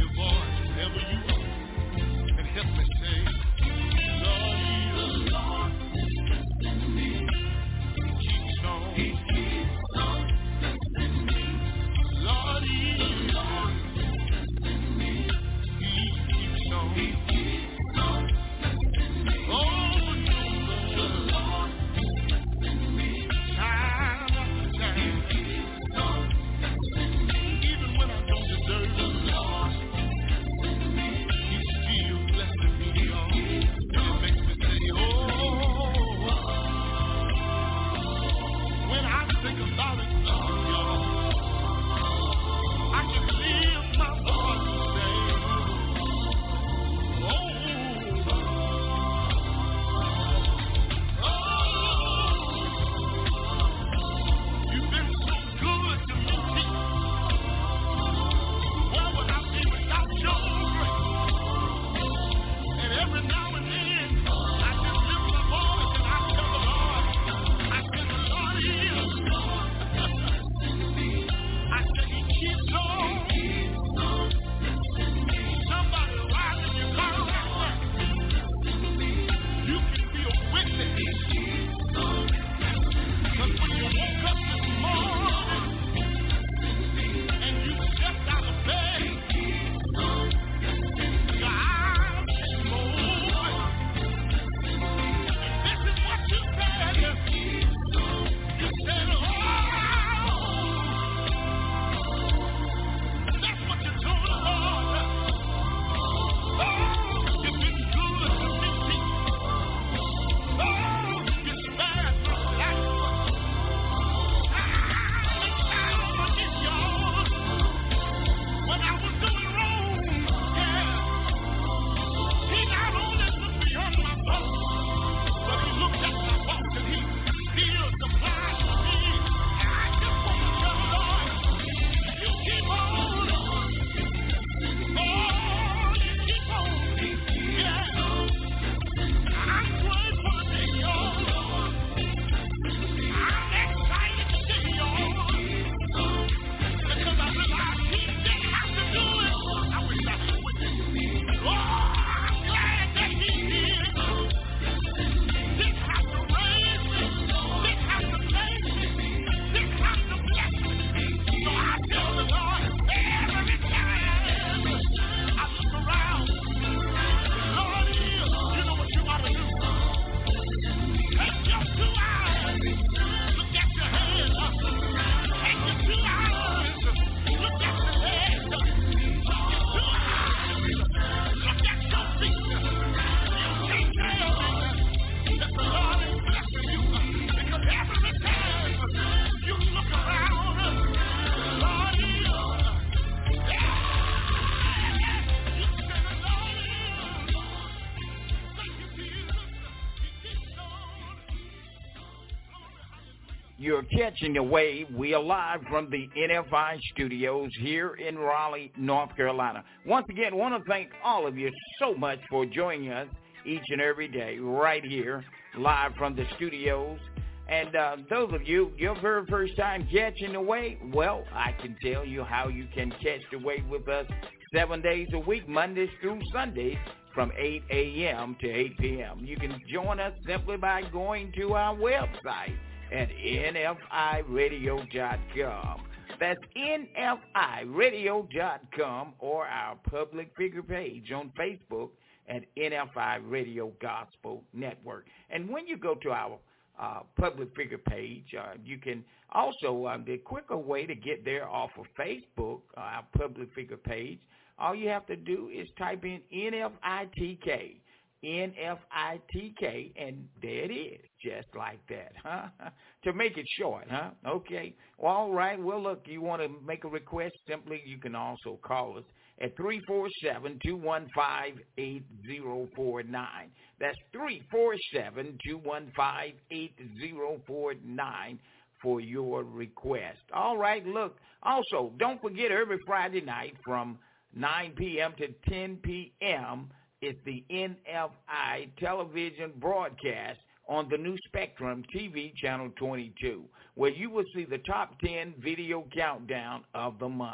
You're catching the wave. We are live from the N F I studios here in Raleigh, North Carolina. Once again, I want to thank all of you so much for joining us each and every day right here, live from the studios. And uh, those of you, your very first time catching the wave, well, I can tell you how you can catch the wave with us seven days a week, Mondays through Sundays, from eight a.m. to eight p.m. You can join us simply by going to our website at N F I radio dot com. That's N F I radio dot com, or our public figure page on Facebook at N F I Radio Gospel Network. And when you go to our uh, public figure page, uh, you can also, uh, the quicker way to get there off of Facebook, uh, our public figure page, all you have to do is type in N F I T K. N F I T K, and there it is, just like that, huh? To make it short, huh? Okay. Well, all right. Well, look, you want to make a request, simply you can also call us at three four seven, two one five, eight zero four nine. That's three four seven, two one five, eight zero four nine for your request. All right. Look, also, don't forget every Friday night from nine p.m. to ten p.m., it's the N F I television broadcast on the new Spectrum T V channel twenty-two, where you will see the top ten video countdown of the month.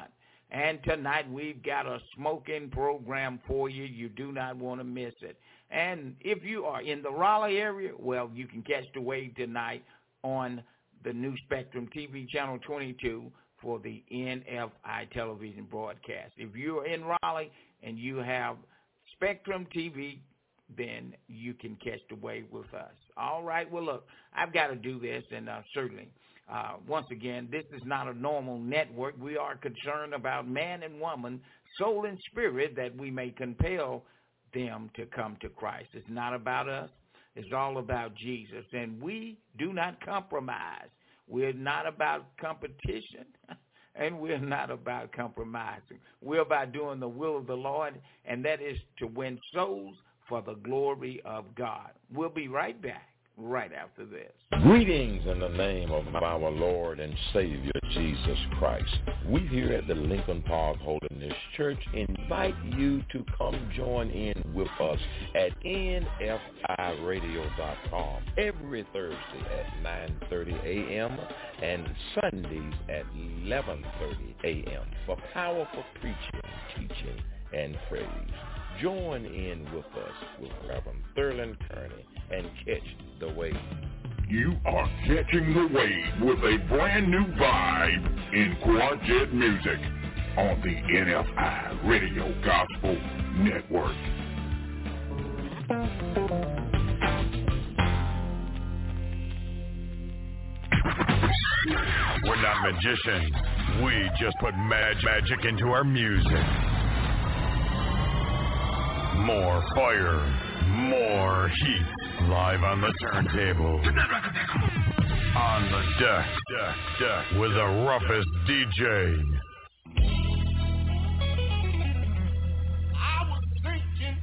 And tonight we've got a smoking program for you. You do not want to miss it. And if you are in the Raleigh area, well, you can catch the wave tonight on the new Spectrum T V Channel twenty-two for the N F I television broadcast. If you're in Raleigh and you have Spectrum T V, then you can catch the wave with us. All right, well, look, I've got to do this, and uh, certainly, uh, once again, this is not a normal network. We are concerned about man and woman, soul and spirit, that we may compel them to come to Christ. It's not about us. It's all about Jesus, and we do not compromise. We're not about competition, and we're not about compromising. We're about doing the will of the Lord, and that is to win souls for the glory of God. We'll be right back right after this. Greetings in the name of our Lord and Savior, Jesus Christ. We here at the Lincoln Park Holiness Church invite you to come join in with us at N F I radio dot com every Thursday at nine thirty a.m. and Sundays at eleven thirty a.m. for powerful preaching, teaching, and praise. Join in with us with Reverend Thurland Kearney and catch the wave. You are catching the wave with a brand new vibe in Quartet music on the N F I Radio Gospel Network. We're not magicians. We just put mag- magic into our music. More fire, more heat, live on the turntable. On the deck, deck, deck, with the roughest D J. I was thinking,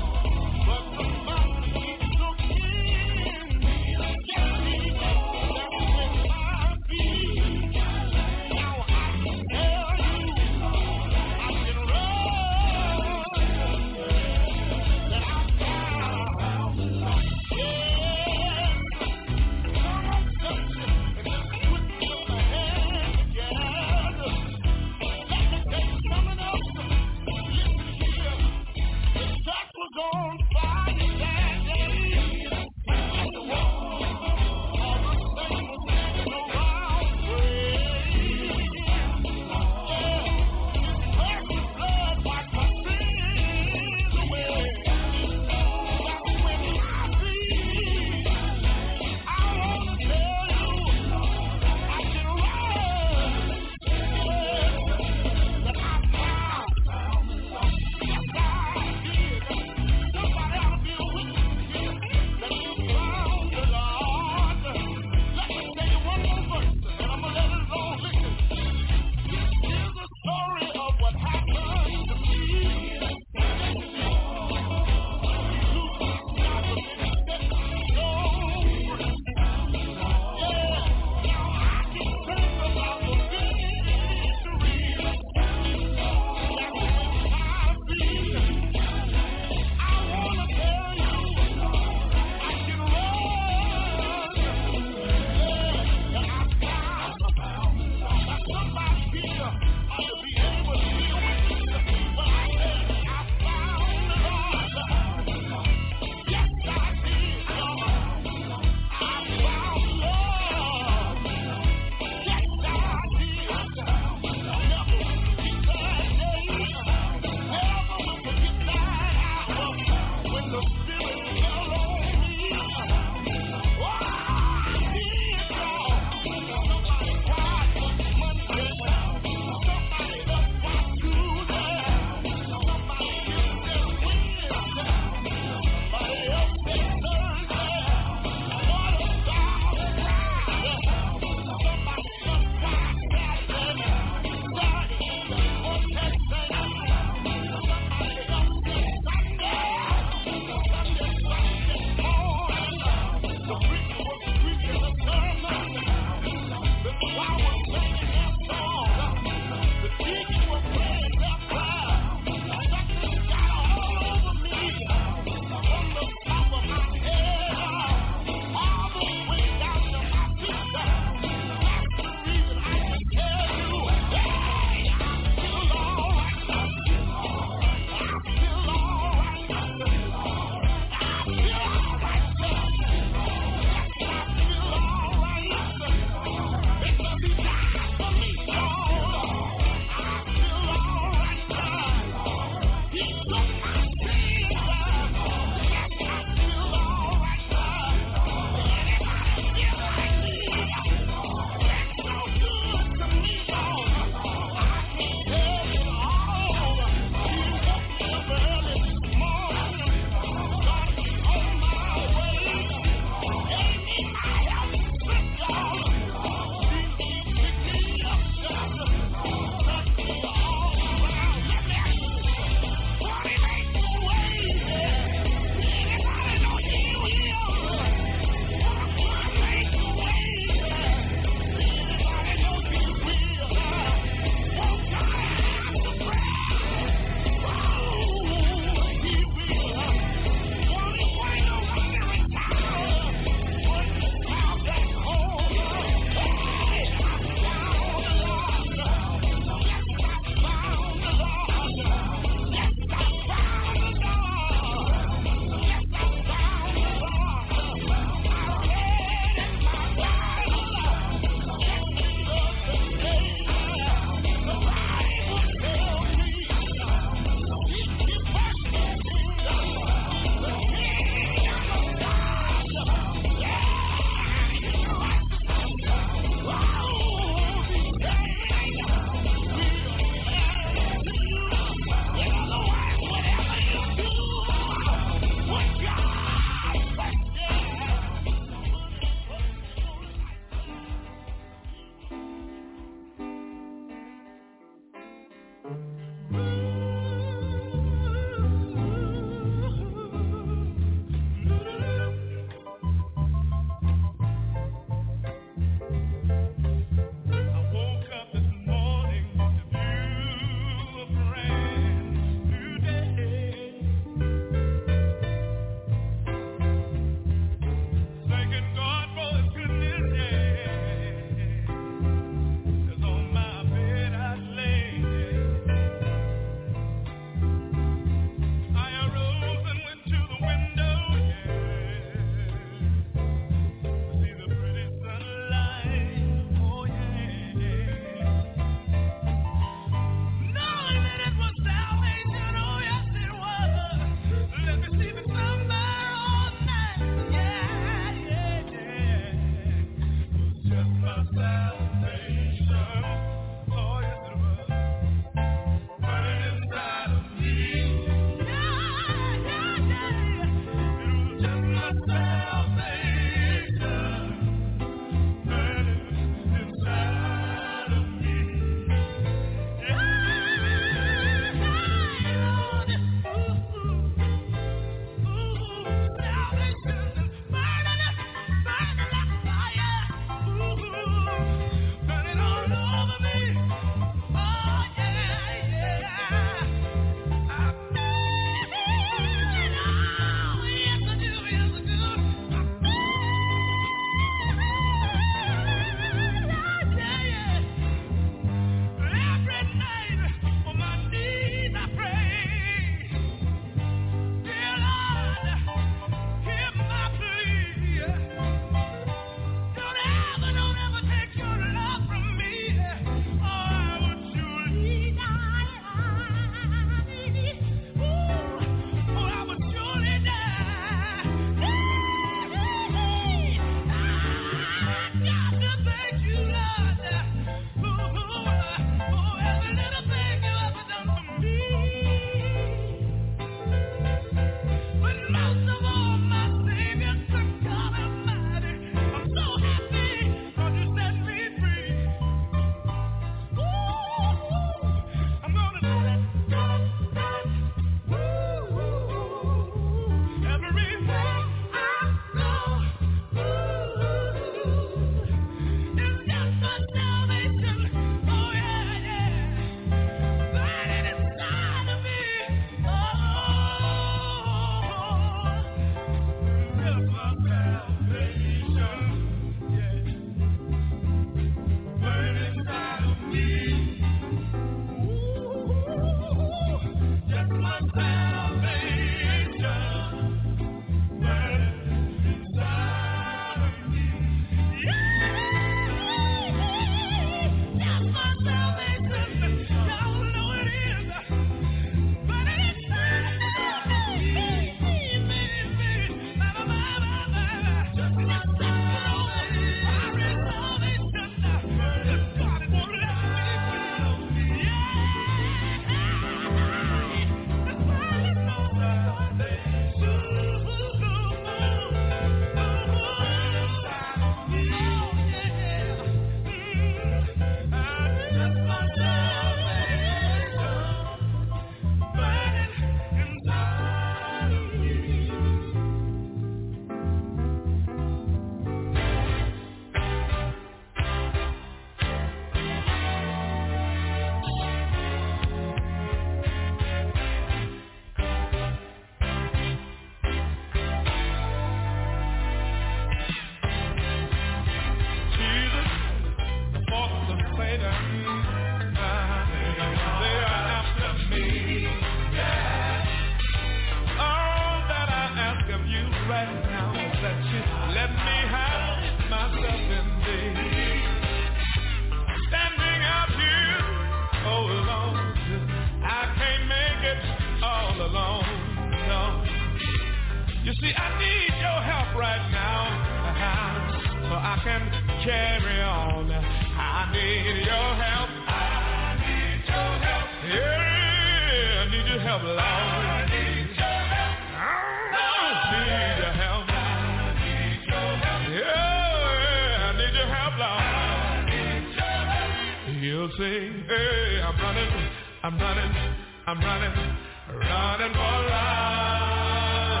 You see, I need your help right now, uh-huh, so I can carry on. I need your help. I need your help. Yeah, I need your help, Lord. I need your help. I need your help. I need your help. Yeah, I need your help, Lord. I need your help. You'll sing, hey, I'm running, I'm running, I'm running, running for life.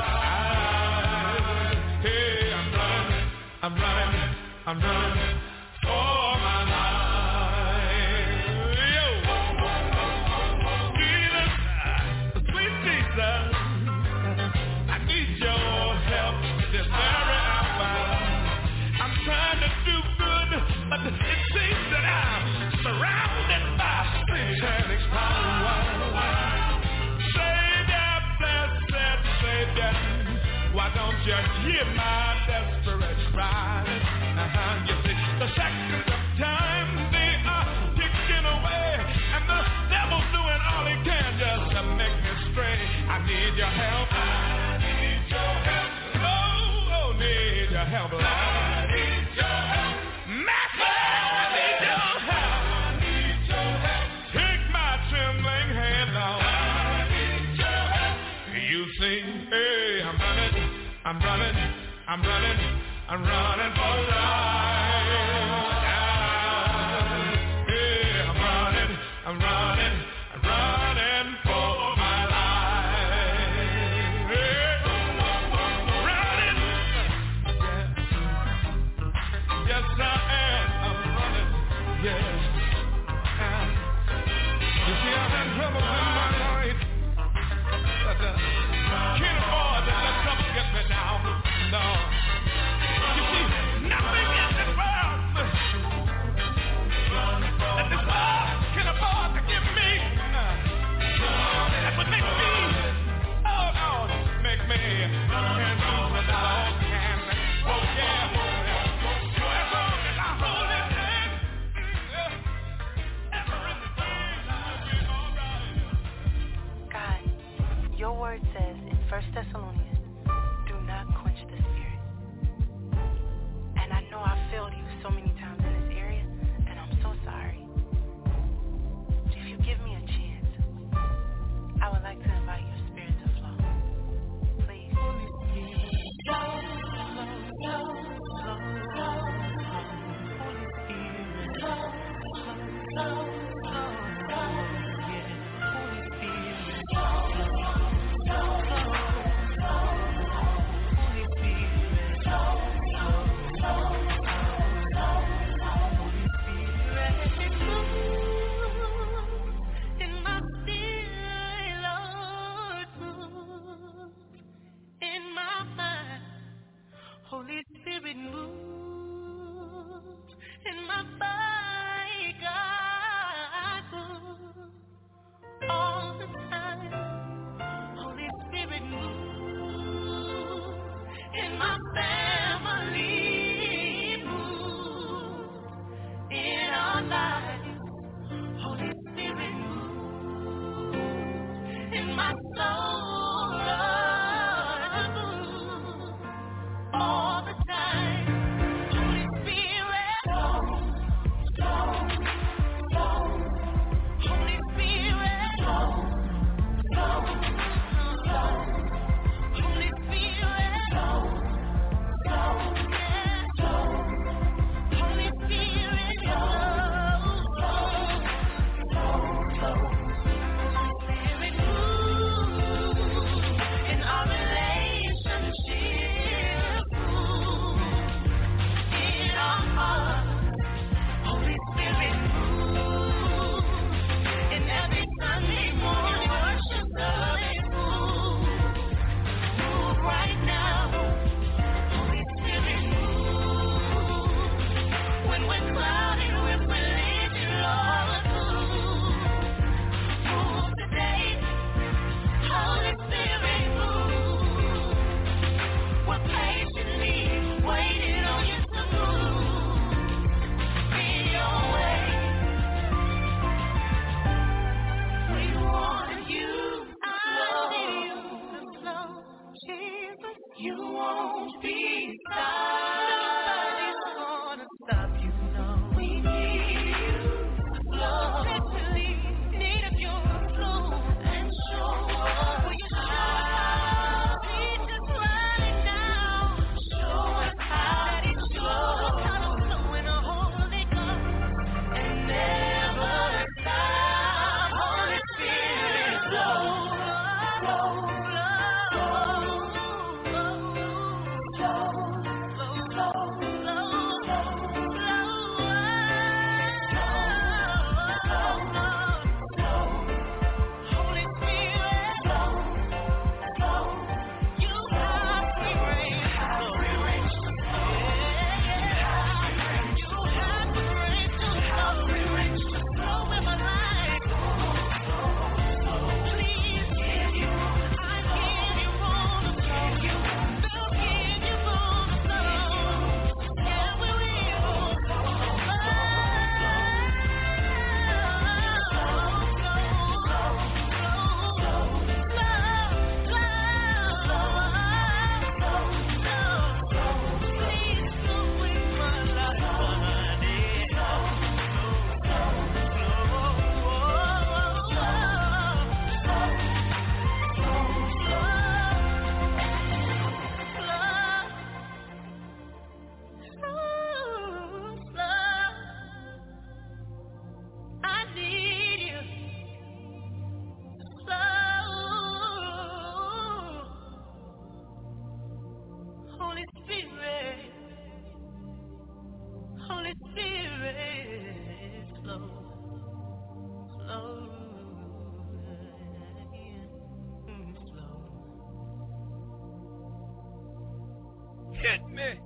Hey, I'm running, I'm running, I'm running for my life. Yo, Jesus, sweet Jesus, I need your help this very hour. I'm trying to do good, but it seems that I'm surrounded by satanic power. Savior, blessed Savior, why don't you hear my desperate cry? Uh-huh, you see, the seconds of time, they are ticking away, and the devil's doing all he can just to make me stray. I need your help. I need your help. Oh, oh, need your help, Lord. I need your help. Master, I need your help. I need your help. Take my trembling hand, Lord. I need your help. You see, hey, I'm running, I'm running, I'm running, I'm running for life. Hey, I'm running, I'm running, I'm running for my life. Hey, running. Yes, I am. I'm running. Yes. You see, I've had trouble in my life, but uh, can't afford to let trouble get me down. No. You see, nothing in this world that this world can afford to give me uh, that would make me, oh no, make me can do what the Lord can. Oh yeah. So as long as I hold His hand, uh, everything will be all right. God, your word says in First Thessalonians, do not quench the spirit. And I know I failed you so many times in this area, and I'm so sorry. If you give me a chance, I would like to invite your spirit to flow. Please. Flow, flow, flow, flow, Holy Spirit. Flow, flow, flow, flow, yeah. Holy Spirit. Flow, flow, flow, Holy Spirit. You won't be stopped. Nobody's gonna stop you, no. We need you, Lord. Especially need of your flow and show us where you show. Teach us right now. Show us how to flow. How to flow in a Holy Ghost and never stop. Holy Spirit, flow, flow, flow. Hit me.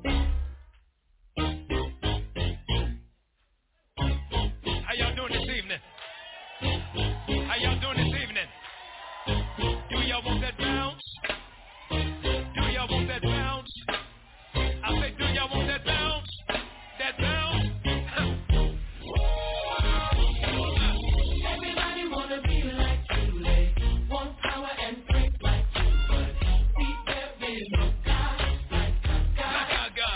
How y'all doing this evening? How y'all doing this evening? Do y'all want that bounce? Do y'all want that bounce? I say, do y'all want that bounce? That bounce? Everybody wanna be like you, they want power and strength like you, but see there is no God like God.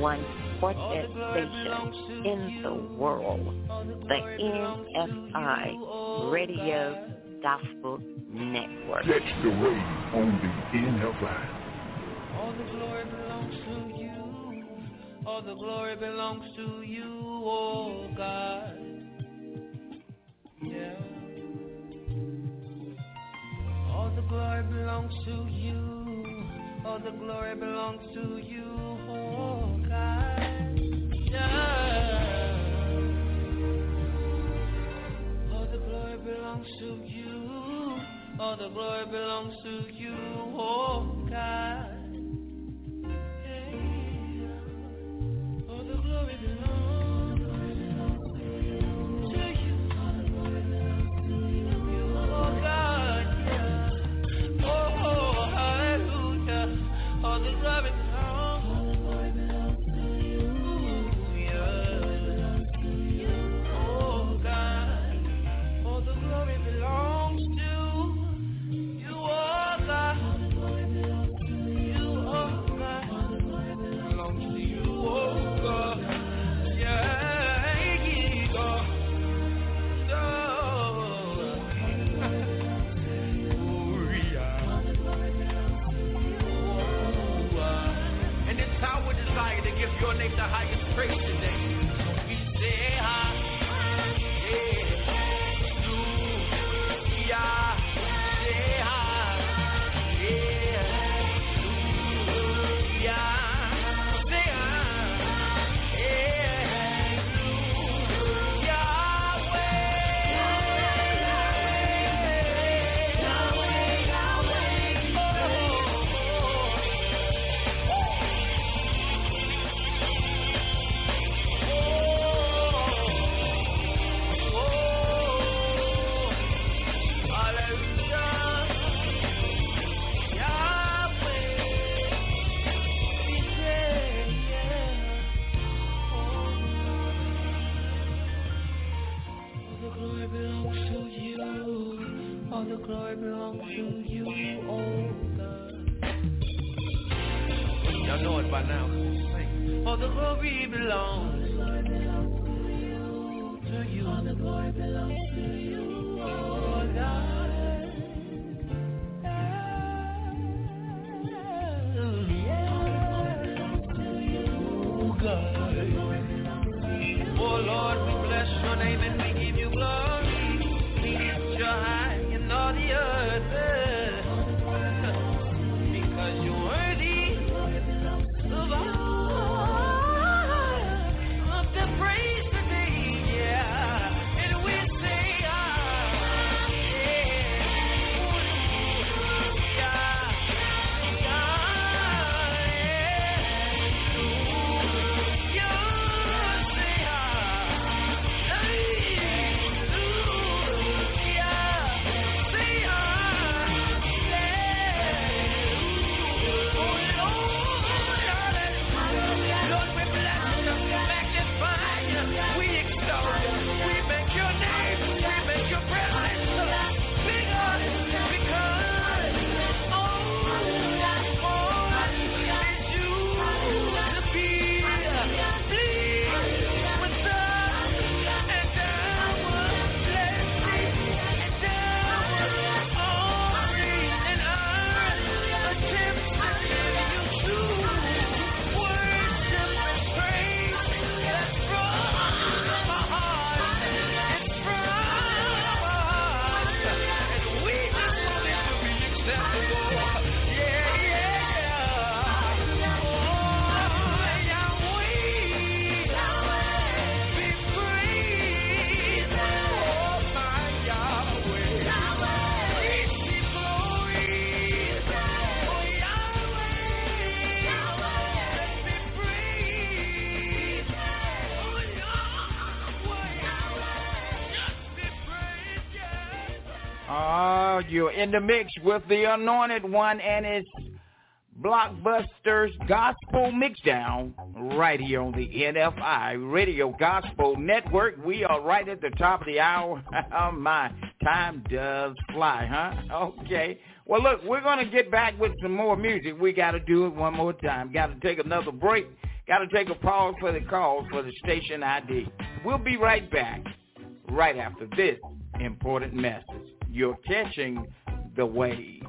one quartet station in the world, the N F I Radio Gospel Network. Catch the wave on the N F I. All the glory belongs to you. All the glory belongs to you, oh God. Yeah. All the glory belongs to you. All the glory belongs to you, oh God. Yeah. All the glory belongs to you. All the glory belongs to you, oh God. Yeah. All the glory belongs to you. All the glory belongs to you, oh God. Yeah. Oh, hallelujah. All the glory belongs. Your name the highest praise today. So we say hallelujah, say hallelujah, say glory belongs to you, oh God. Y'all know it by now. All the glory belongs to you. All the glory belongs to you, oh God. Oh Lord, we bless your name and we give you glory. We lift your high in all the earth, because you're worthy of all of the praise today, yeah. And we say, ah, You're in the mix with the Anointed One and his Blockbusters Gospel Mixdown right here on the N F I Radio Gospel Network. We are right at the top of the hour. Oh, my, time does fly, huh? Okay. Well, look, we're going to get back with some more music. We got to do it one more time. Got to take another break. Got to take a pause for the call for the station I D. We'll be right back right after this important message. You're catching the wave.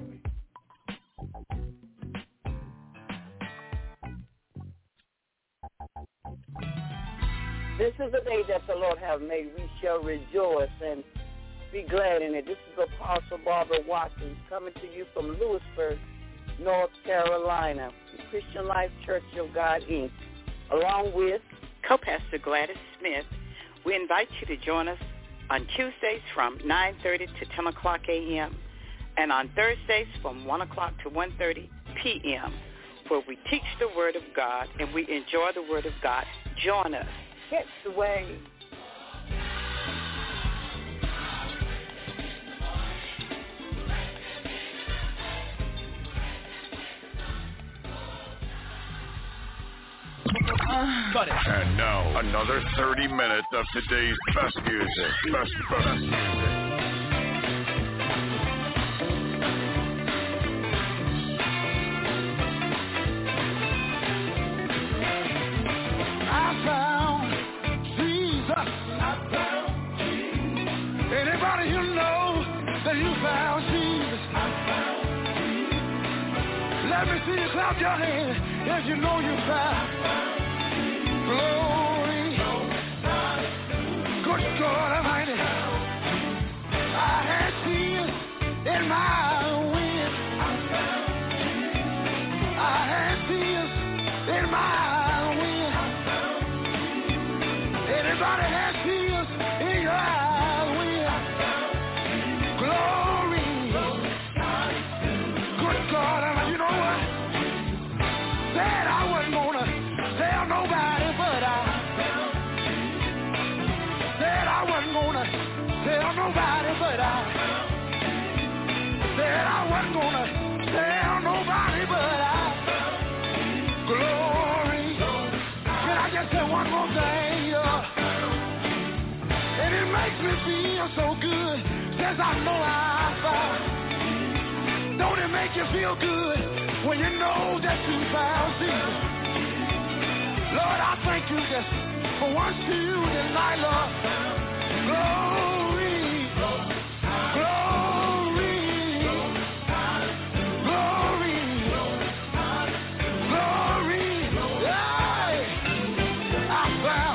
This is the day that the Lord has made. We shall rejoice and be glad in it. This is Apostle Barbara Watkins coming to you from Lewisburg, North Carolina, Christian Life Church of God, Incorporated, along with Co-Pastor Gladys Smith. We invite you to join us on Tuesdays from nine thirty to ten o'clock a.m. and on Thursdays from one o'clock to one thirty p.m. where we teach the Word of God and we enjoy the Word of God. Join us. Catch the wave. And now, another thirty minutes of today's best music. Best, best music. I found Jesus. I found Jesus. Anybody you know that you found Jesus? I found Jesus. Let me see you clap your hands if you know you found. Glory, good God Almighty, I had tears in my wind. I had tears in my wind. Anybody had tears in your eyes wind? Glory, good God Almighty. You know what? Said I wasn't gonna tell nobody. Tell nobody, but I said I wasn't gonna tell nobody, but I glory. Can I just say one more thing, yeah? And it makes me feel so good since I know I found. Don't it make you feel good when you know that you found Jesus? Lord, I thank you just for one you tonight, Lord. Glory, glory, glory, glory. Hey, I found,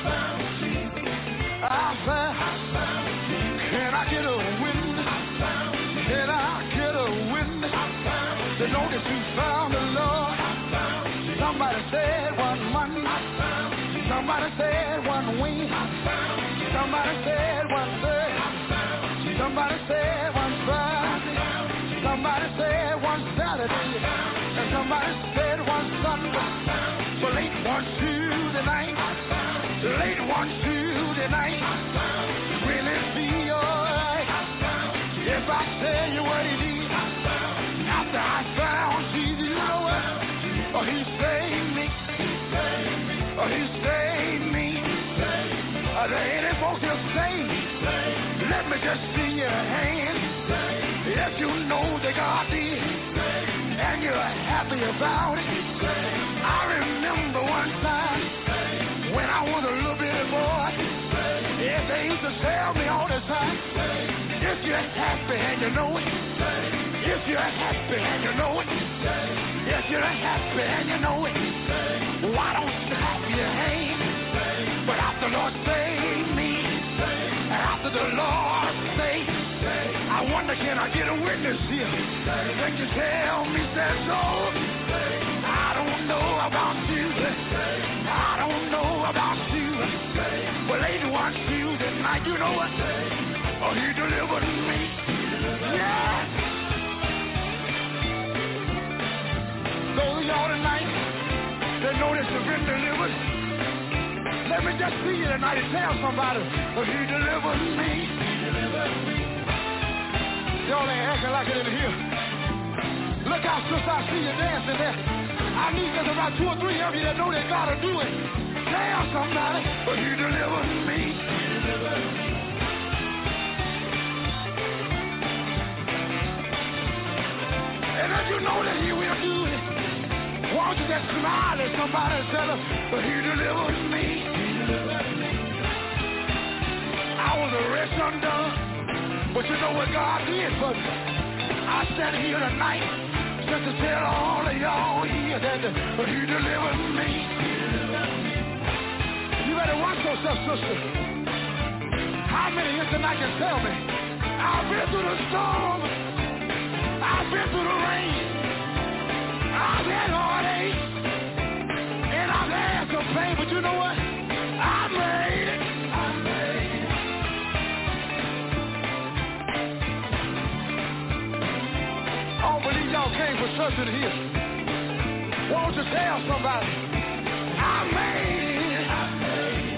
I found. Can I get a witness? Can I get a witness? To know that you found the Lord. Somebody said one Monday. Somebody said one week. Somebody said one Thursday. Somebody said one Friday. Somebody said one Saturday. And somebody said one Sunday. But late one Tuesday night. Late one Tuesday night. Will it be alright if I tell you what it is? After I found Jesus, you know what? Oh, he saved me. Oh, he saved me. Are there any folks that say, let me just see your hand. If you know that God did, and you're happy about it. I remember one time when I was a little bitty boy, yes, they used to tell me all the time, if you're happy and you know it, if you're happy and you know it, if you're happy and you know it, why don't you clap your hands? But after the Lord saved me, and after the Lord saved, I wonder, can I get a witness here? Can you tell me that Lord, I don't know about you, I don't know about you, but lady wants you tonight, you know what? Oh, he delivered me, yeah. Those of y'all tonight that know that you've been delivered, let me just see you tonight and tell somebody, oh, he delivered me. He delivered me. Y'all ain't acting like it in here. Look out, sister, I see you dancing there. I need just about two or three of you that know that God will do it. Tell somebody, oh, he delivered me. He delivered me. And if you know that he will do it, why don't want you to just smile at somebody and tell them, but he delivered me. I was a wretch undone, but you know what God did for me? I stand here tonight just to tell all of y'all here that he delivered me. You better watch yourself, sister. How many here tonight can tell me? I've been through the storm. I've been through the rain. I've had heartache. And I've had some pain, but you know what? I made it. I made it. I don't believe y'all came for church in here. Why don't you tell somebody? I made it. I made it.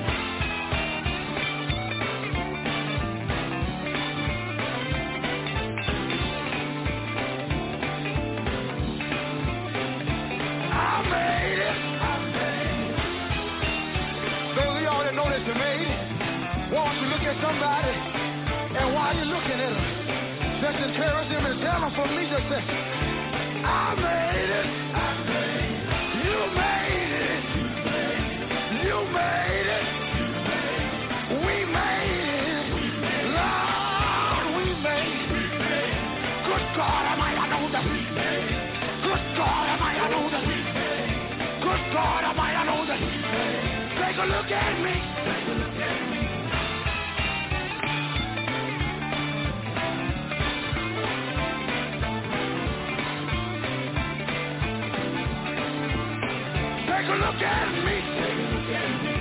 I made it. I made it. Those of y'all that know that you made it, why don't you look at somebody, and while you're looking at them, just encourage them and tell them from me, just say, I made it. I made it. You made it. You made it. We made it. Lord, we made it. Good God, am I know that we made it. Good God, am I know that we made it. Good God, am I know that we made it. Take a look at me. Take a look at me. Take a look at me. Take a look at me.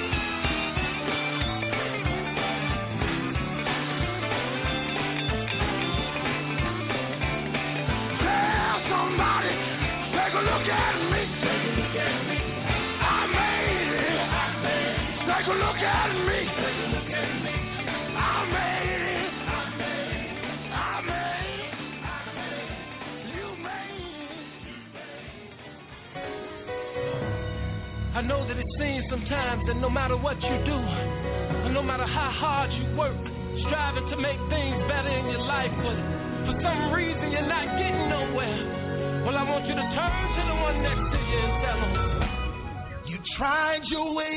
Tell somebody, take a look at me. Take a look at me. I made it. I made it. Take a look at me. Take a look at me. I made it. I made it. I made it. I made it. You made it. I know that it seems sometimes that no matter what you do, and no matter how hard you work, striving to make things better in your life, but for some reason you're not getting nowhere. Well, I want you to turn to the one next to you and tell them, you tried your way,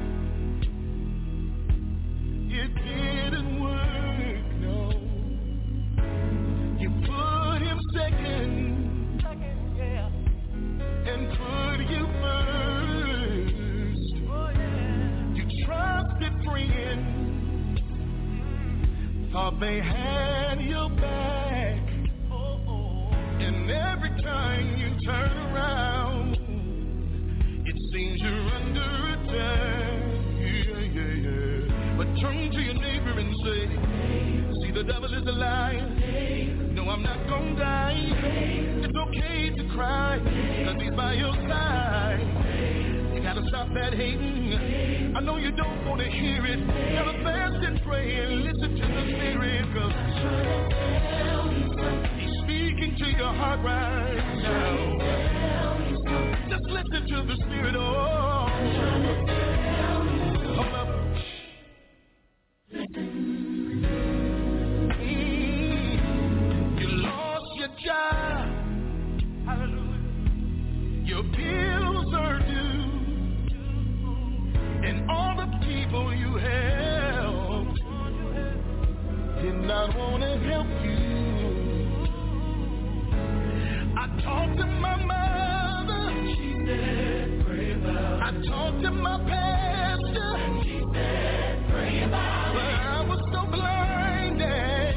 it didn't work, no. You put him second, second yeah, and put you first. Oh, yeah. You trusted friends, thought they had your back. Oh, oh. And every time you turn around, it seems you're under attack. Yeah, yeah, yeah. But turn to your neighbor and say, see, the devil is a liar. No, I'm not gonna die. It's okay to cry, cause he's by your side. You gotta stop that hating. I know you don't wanna hear it. You gotta fast and pray and listen to the Spirit, cause he's speaking to your heart right now. Just listen to the Spirit. Oh, hold up. Mm, you lost your job. Hallelujah. Your bills are due, and all the people you helped did not want to help you. I talked to my mother. She said, pray about it. I talked to my pastor. She said, pray about it. But I was so blinded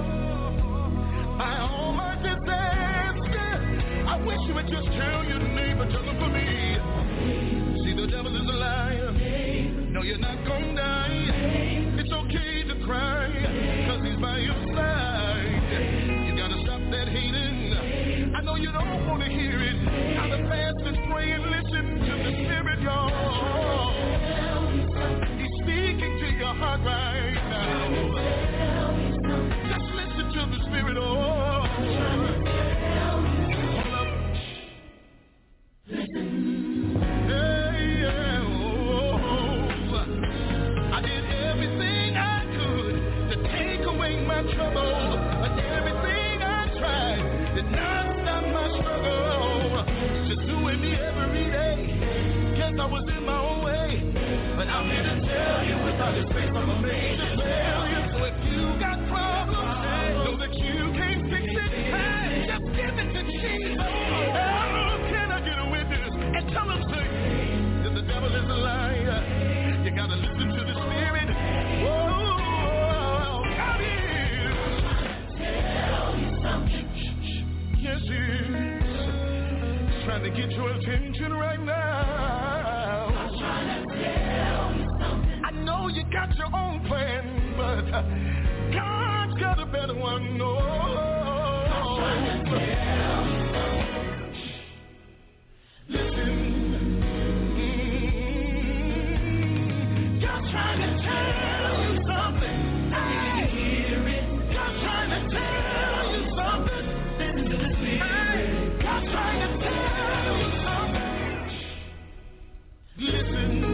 by all my disaster. I wish you would just tell your neighbor, tell them for me. See, the devil is a liar. No, you're not gonna die. It's okay to cry, cause he's by your side. You gotta stop that hating. I know you don't wanna hear it. Gotta fast and pray and listen to the Spirit, y'all. the face of a major failure. So if you got problems, know that you can't fix it. Hey, just give it to Jesus. Oh, can I get a witness and tell them to you that the devil is a liar? You gotta listen to the Spirit. Whoa, come here. Tell you something. Yes, he is trying to get your attention right now. I'm trying to tell you something. I know you got your own plan, but God's got a better one. No. I'm trying to tell you something. Listen. Mm-hmm. God's trying to tell you something. Hey, hear it. God's trying to tell you something. Listen to the Spirit. Hey, God's trying to tell you something. Listen.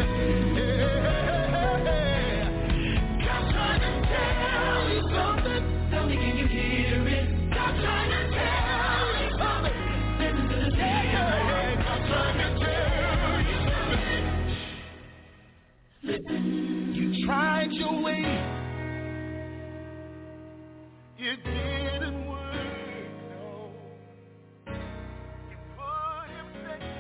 God's trying to tell you something. Tell me, can you hear it? God's trying to tell you something. Listen to the Spirit. God's trying to tell you something. Listen. You tried your way. It didn't work. No. You put him second.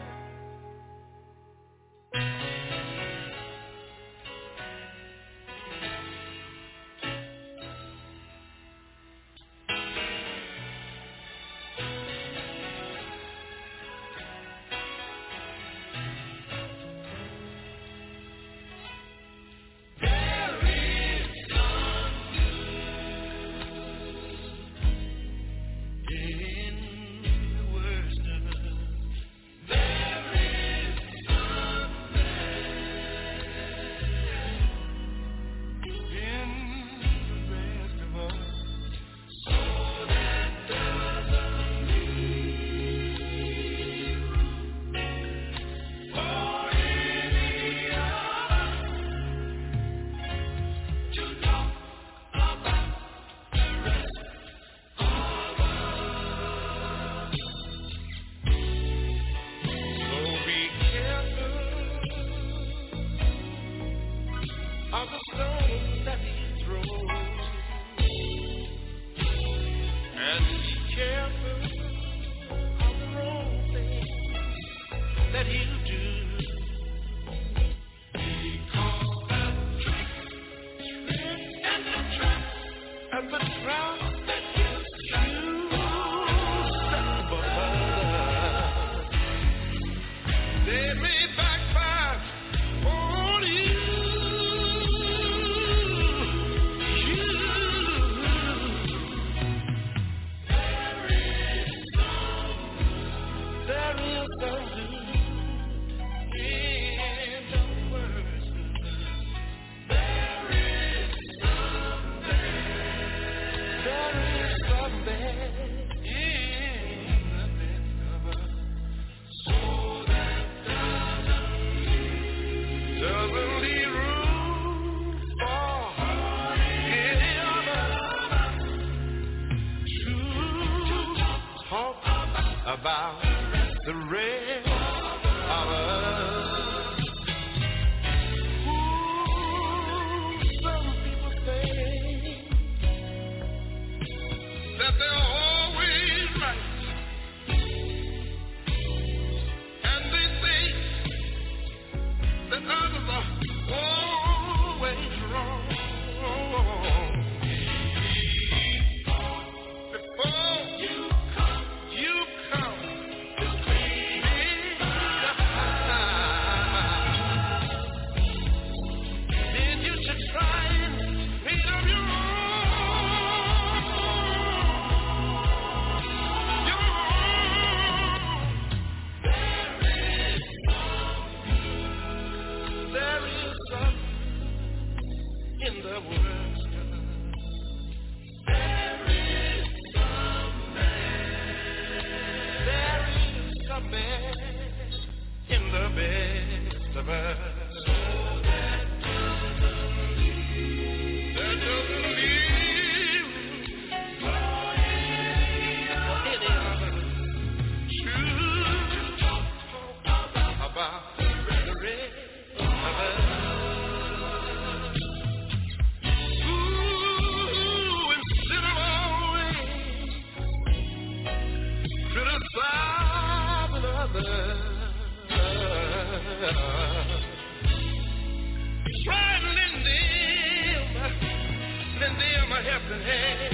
a helping hand.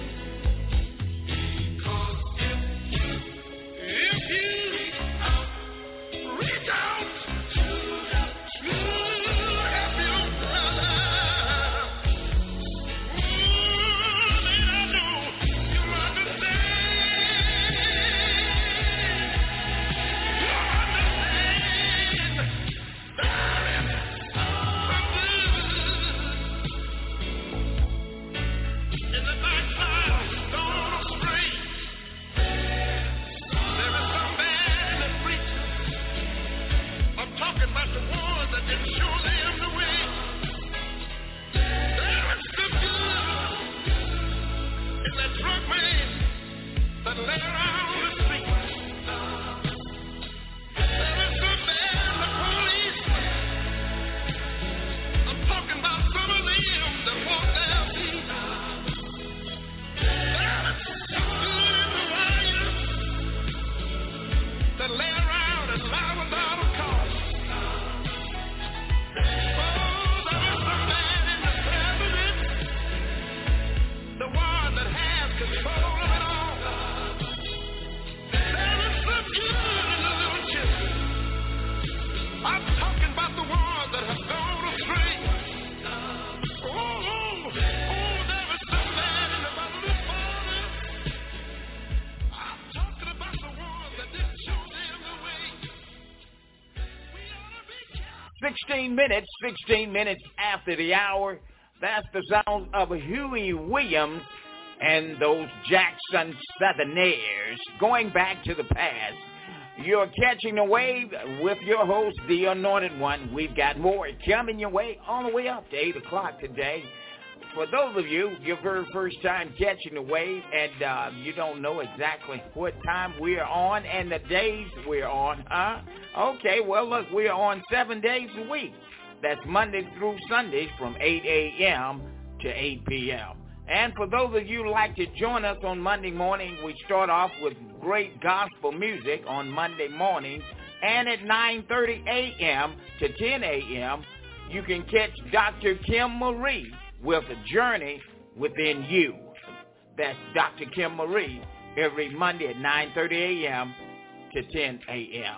If you reach out to help your brother, then I know you'll understand. You'll understand. Darling, in the night time, don't astray. There is some man that preaches. I'm talking about the ones that didn't show them the way. There is some good in that drug man that lay around the street. There is some man, the policeman. I'm talking about some of them that walk their feet. There is some good in the wires that lay around and lie without a cause. Oh, there is some man in the president, the one that has control of it all. There is some good in the little children. I'm talking about the ones that have gone astray. Oh, oh, oh, there is some man in the little fathers. I'm talking about the ones that didn't show them the way. sixteen minutes, sixteen minutes after the hour. That's the sound of Huey Williams and those Jackson Southerners going back to the past. You're catching the wave with your host, The Anointed One. We've got more coming your way all the way up to eight o'clock today. For those of you, your very first time catching the wave, and uh, you don't know exactly what time we're on and the days we're on, huh? Okay, well, look, we're on seven days a week. That's Monday through Sundays from eight a.m. to eight p.m. And for those of you who like to join us on Monday morning, we start off with great gospel music on Monday morning. And at nine thirty a.m. to ten a.m., you can catch Doctor Kim Marie with A Journey Within You. That's Doctor Kim Marie every Monday at nine thirty a.m. to ten a.m.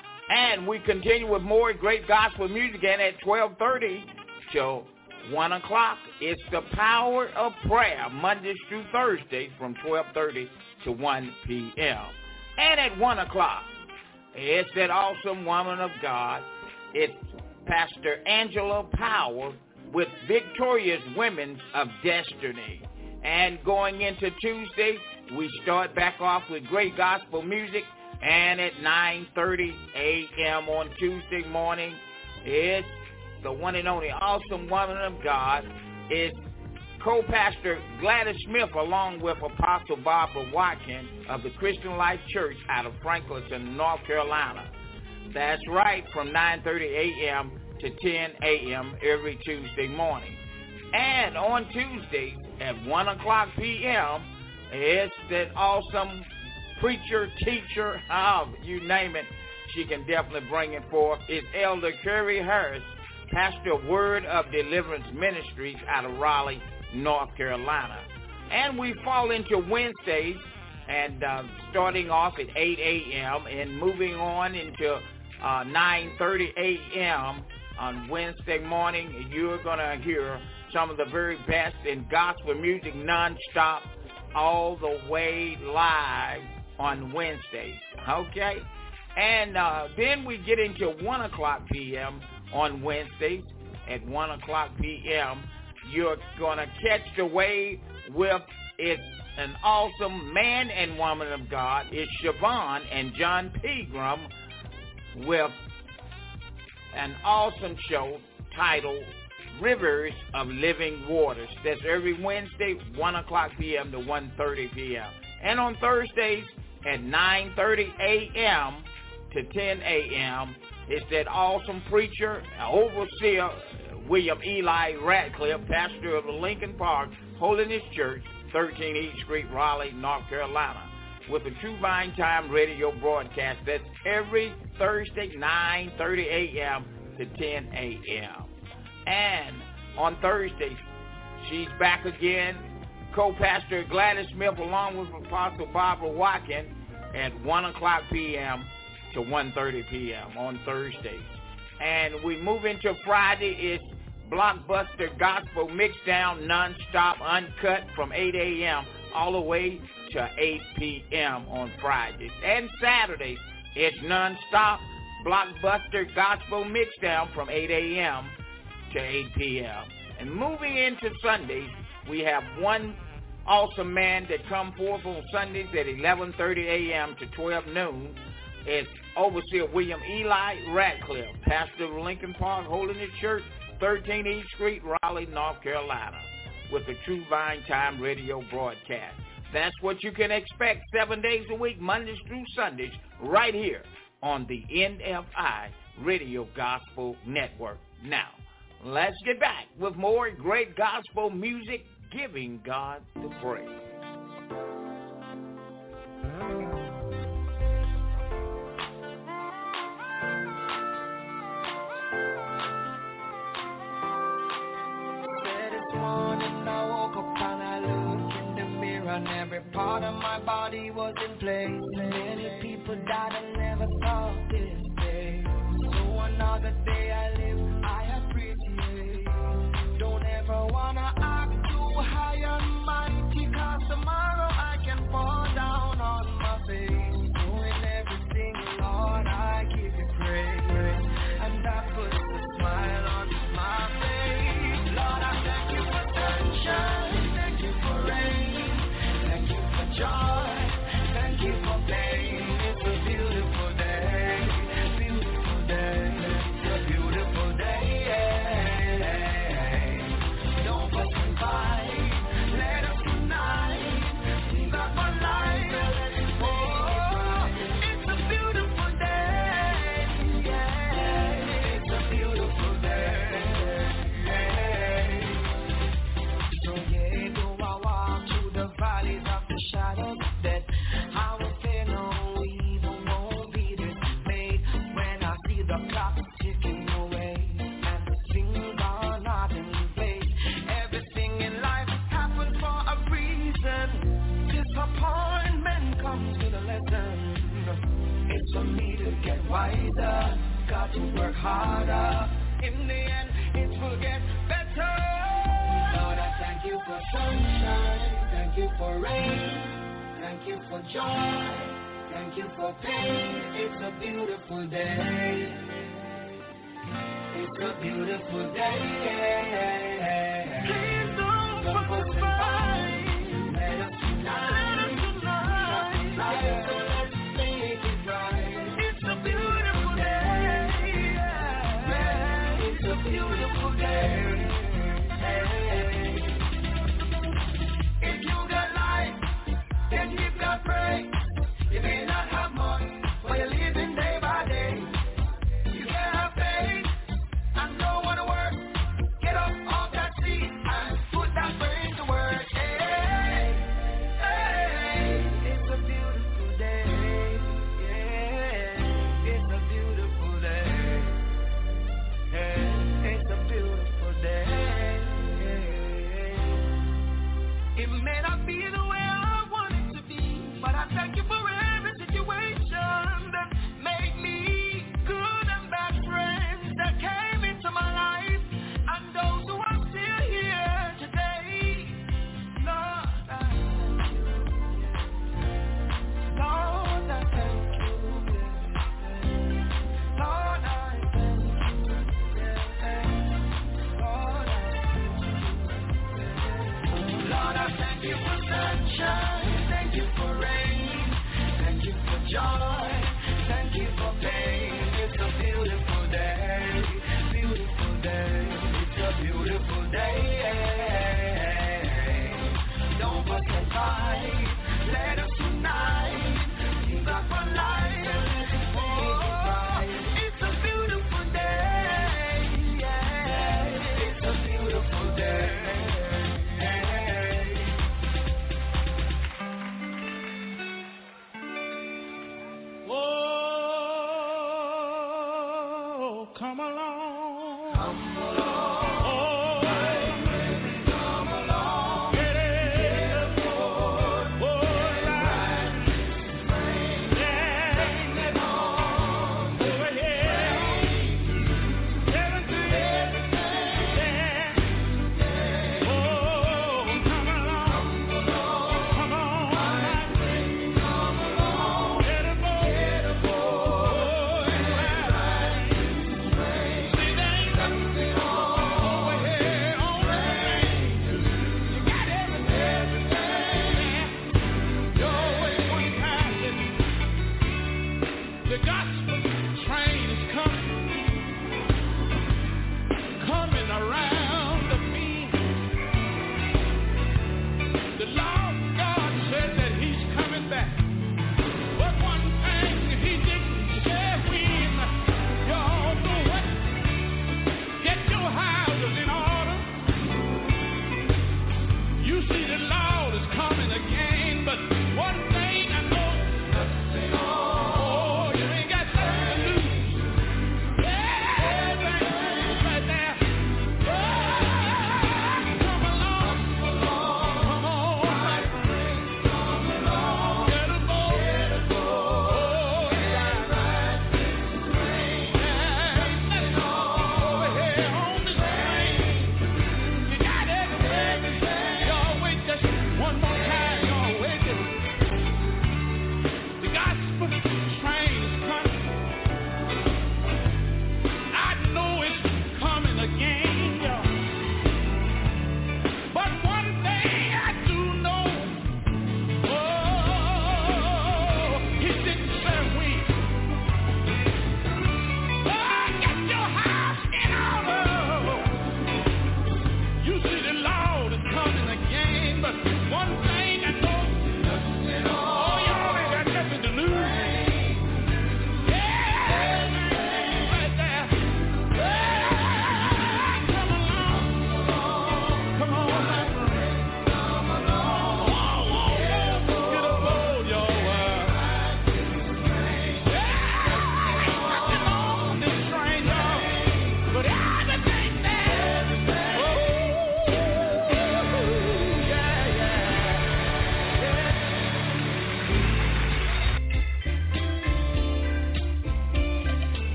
And we continue with more great gospel music, and at twelve thirty till one o'clock, it's the Power of Prayer, Mondays through Thursdays from twelve thirty to one p.m. And at one o'clock, it's that awesome woman of God. It's Pastor Angela Power with Victorious Women of Destiny. And going into Tuesday, we start back off with great gospel music. And at nine thirty a.m. on Tuesday morning, it's the one and only awesome woman of God. It's co-pastor Gladys Smith along with Apostle Barbara Watkins of the Christian Life Church out of Franklinton, North Carolina. That's right, from nine thirty a.m. to ten a.m. every Tuesday morning. And on Tuesdays at one o'clock p.m., it's that awesome preacher, teacher, however you name it, she can definitely bring it forth. It's Elder Curry Harris, pastor of Word of Deliverance Ministries out of Raleigh, North Carolina. And we fall into Wednesdays, and uh, starting off at eight a.m. and moving on into uh, nine thirty a.m. on Wednesday morning, you're going to hear some of the very best in gospel music nonstop, all the way live on Wednesdays, okay? And uh, then we get into one o'clock p.m. on Wednesdays. At one o'clock p.m., you're going to catch the wave with it's an awesome man and woman of God. It's Siobhan and John Pegram with an awesome show titled Rivers of Living Waters. That's every Wednesday, one o'clock p.m. to one thirty p.m. And on Thursdays at nine thirty a.m. to ten a.m., it's that awesome preacher, overseer, William Eli Radcliffe, pastor of the Lincoln Park Holiness Church, thirteen East Street, Raleigh, North Carolina, with a True Vine Time radio broadcast. That's every Thursday, nine thirty a.m. to ten a.m. And on Thursdays, She's back again. Co-pastor Gladys Smith along with Apostle Barbara Watkins at one o'clock p.m. to one thirty p.m. on Thursdays. And we move into Friday. It's Blockbuster Gospel Mixdown, non-stop, uncut from eight a.m. all the way to eight p.m. on Fridays. And Saturdays, it's non-stop Blockbuster Gospel Mixdown from eight a.m. to eight p.m. And moving into Sundays, we have one awesome man that come forth on Sundays at eleven thirty a.m. to twelve noon. It's Overseer William Eli Radcliffe, pastor of Lincoln Park Holiness Church, thirteen East Street, Raleigh, North Carolina, with the True Vine Time radio broadcast. That's what you can expect seven days a week, Mondays through Sundays, right here on the N F I Radio Gospel Network. Now, let's get back with more great gospel music, giving God the praise. And every part of my body was in place. Many people died and never saw this day. So another day I live, I appreciate. Don't ever wanna act too high and mighty, cause tomorrow I can fall down on my face. Doing everything, Lord, I give you praise. And that puts a smile on my face. Lord, I thank you for sunshine. Thank you for rain. Joy, thank you for pain. It's a beautiful day, beautiful day, it's a beautiful day. Don't pass me by, let us unite. We got one life, oh, it's a beautiful day, yeah, it's a beautiful day. So yeah, do I walk through the valleys of shadows that I will fear no evil won't be dismayed when I see the clock ticking away and things are not in place. Everything in life happens for a reason. Disappointment comes with a lesson. It's for me to get wiser, got to work harder. In the end, it will get better. Lord, I thank you for sunshine, thank you for rain, thank you for joy, thank you for pain. It's a beautiful day, it's a beautiful day. Please don't pass us by, let us unite, let us unite, so let's make it right. It's a beautiful day, yeah, it's a beautiful day. If you got life, then you've got praise. You may not have much, but you're living day by day. You can have faith and don't want to work. Get up off that seat and put that praise to work. Hey, hey, it's a beautiful day. Yeah, it's a beautiful day. Hey, it's a beautiful day. It may not be the way I want it to be, but I thank you for every situation that made me good and bad friends that came into my life, and those who are still here today. Lord, I thank you. Lord, I thank you. Lord, I thank you. Lord, I Lord, I thank you for sunshine, thank you for rain, thank you for joy, thank you for pain. It's a beautiful day, beautiful day, it's a beautiful day. Don't pass us by, let us unite. You got one life, oh, it's a beautiful day, yeah, it's a beautiful day. Come along. Come along. Oh, baby, come along.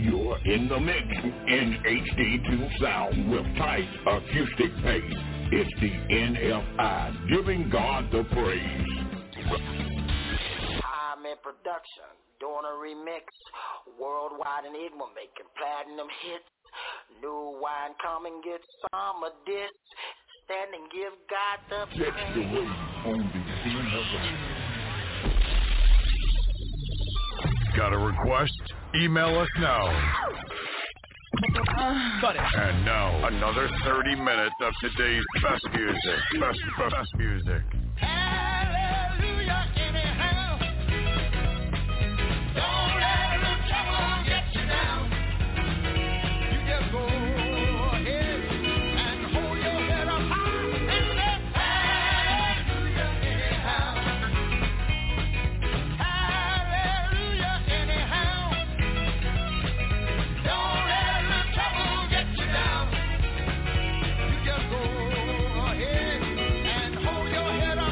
You're in the mix in H D two sound with tight acoustic bass. It's the N F I, giving God the praise. I'm in production, doing a remix. Worldwide Enigma making platinum hits. New wine, come and get some of this. Stand and give God the praise. Catch the wave on the N F I. Got a request? Email us now. Cut it. And now, another thirty minutes of today's best music. Best, best music. Hallelujah, anyhow. Don't let the trouble get you down. You just go ahead and hold your head up high and say, hallelujah, anyhow. Hallelujah, anyhow. Don't let the trouble get you down. You just go ahead and hold your head up.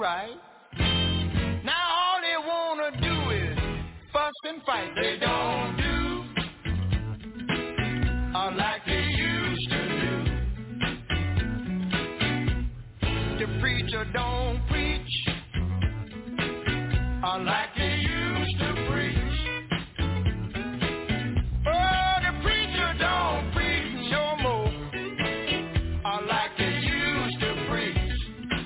right. Now all they wanna do is fuss and fight. They don't do uh, like they used to do. The preacher don't preach uh, like they used to preach. Oh, the preacher don't preach no more uh, like they used to preach.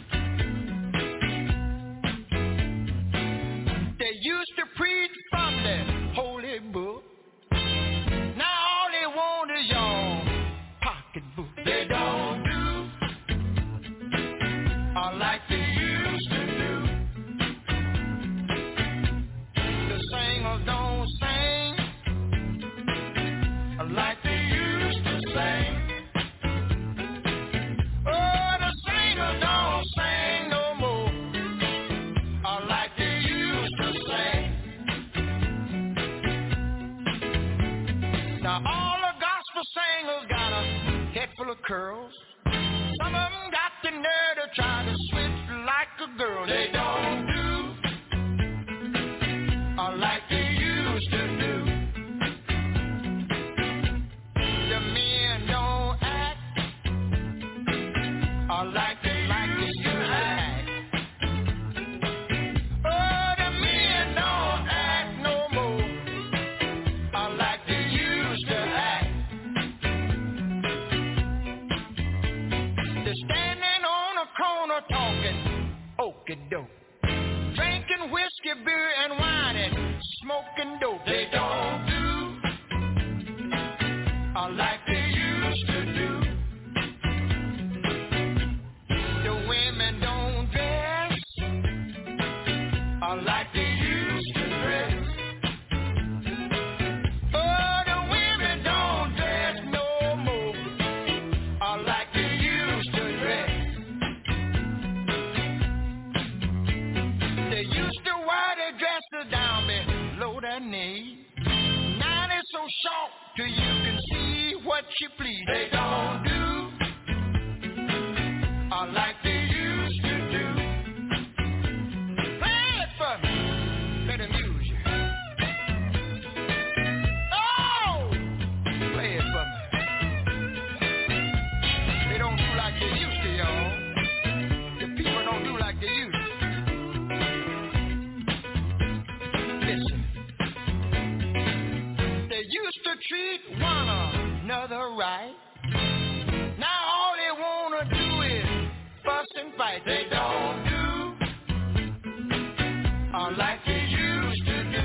They used to preach from the holy book. Now all they want is your pocketbook. They don't do uh, like they used to do. The singers don't sing uh, like they used to sing. Oh, the singers don't sing no more uh, like they used to sing. Now all the gospel singers got a head full of curls. Some of them got the nerve to try to switch like a girl. They don't do uh, like they used to do. The men don't act uh, like they like they used to act. Oh, the men don't act no more uh, like they used to act. They're standing on a corner talking okey-doke, drinking whiskey, beer, and wine, and smoking dope. They don't do uh, like they used to do. The women don't dress uh, like they used to dress. Oh, the women don't dress no more uh, like they used to dress. They used to wear their dresses down below their knees. Now they're so short till you can see what you please. They don't do uh, like they used to do. Play it for me. Let them use you. Oh! Play it for me. They don't do like they used to, y'all. The people don't do like they used to. Listen. They used to treat one another right. Now all they wanna do is fuss and fight. They don't do uh, like they used to do.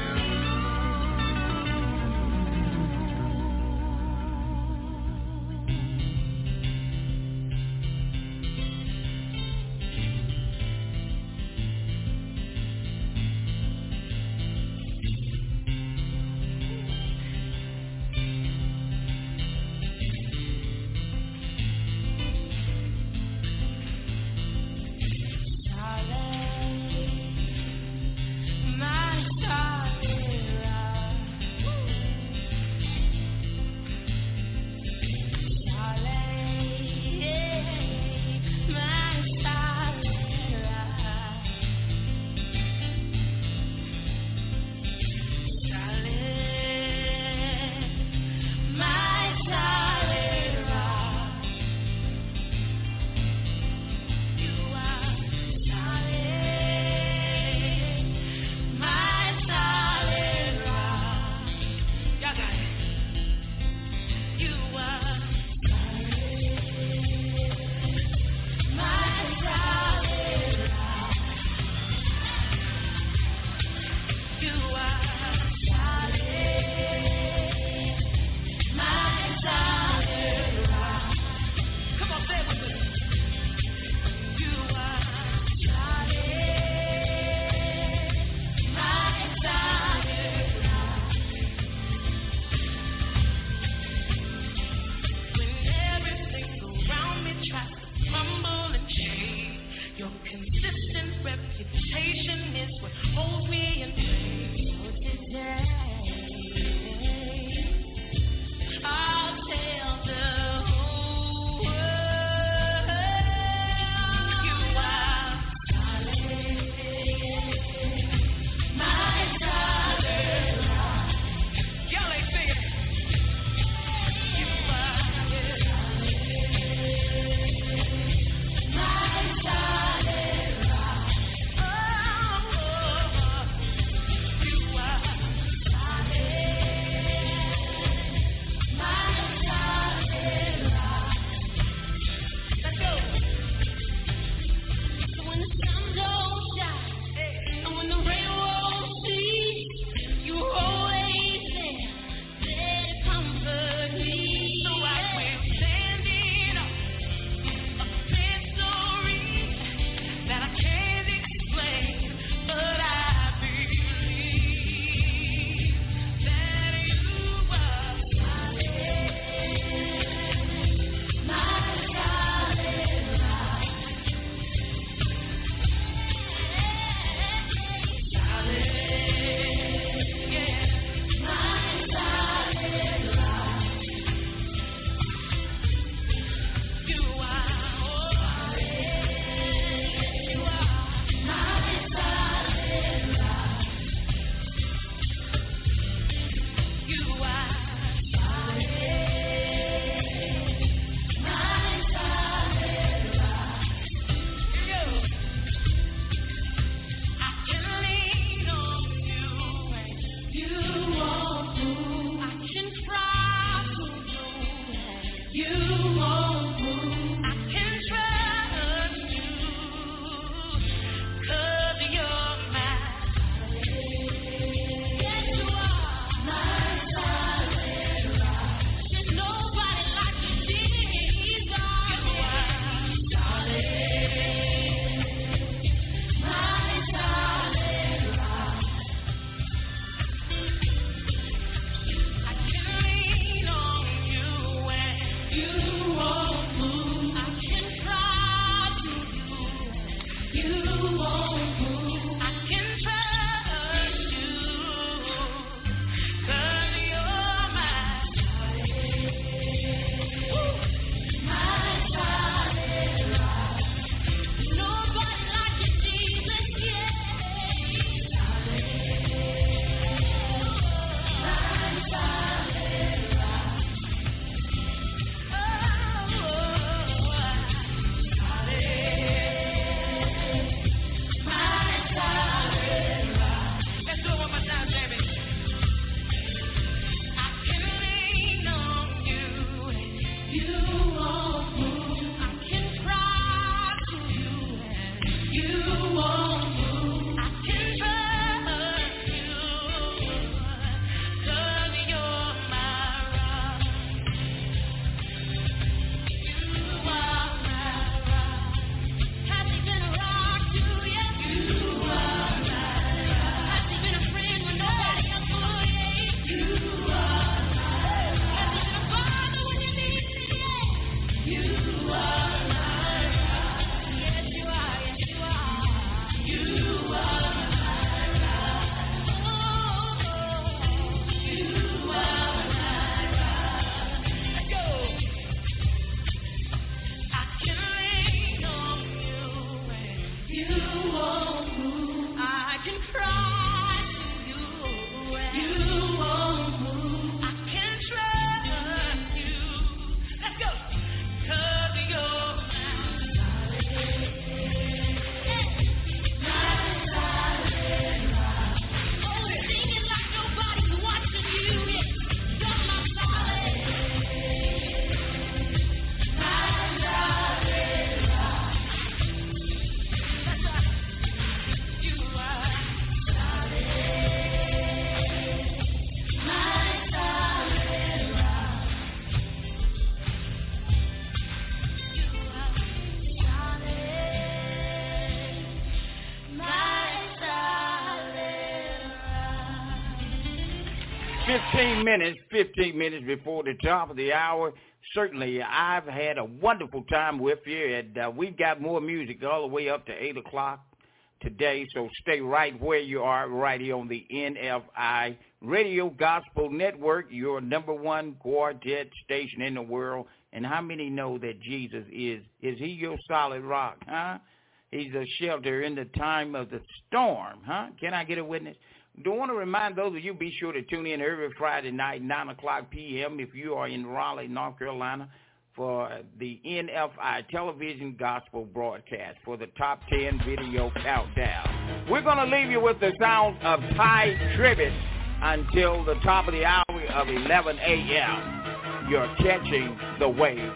fifteen minutes, fifteen minutes before the top of the hour. Certainly, I've had a wonderful time with you, and uh, we've got more music all the way up to eight o'clock today, so stay right where you are, right here on the N F I Radio Gospel Network, your number one quartet station in the world. And how many know that Jesus is, is he your solid rock, huh? He's a shelter in the time of the storm, huh? Can I get a witness? Do want to remind those of you, be sure to tune in every Friday night, nine o'clock p.m. if you are in Raleigh, North Carolina, for the N F I television gospel broadcast for the top ten video countdown. We're going to leave you with the sound of Ty Tribbett until the top of the hour of eleven a.m. You're catching the wave.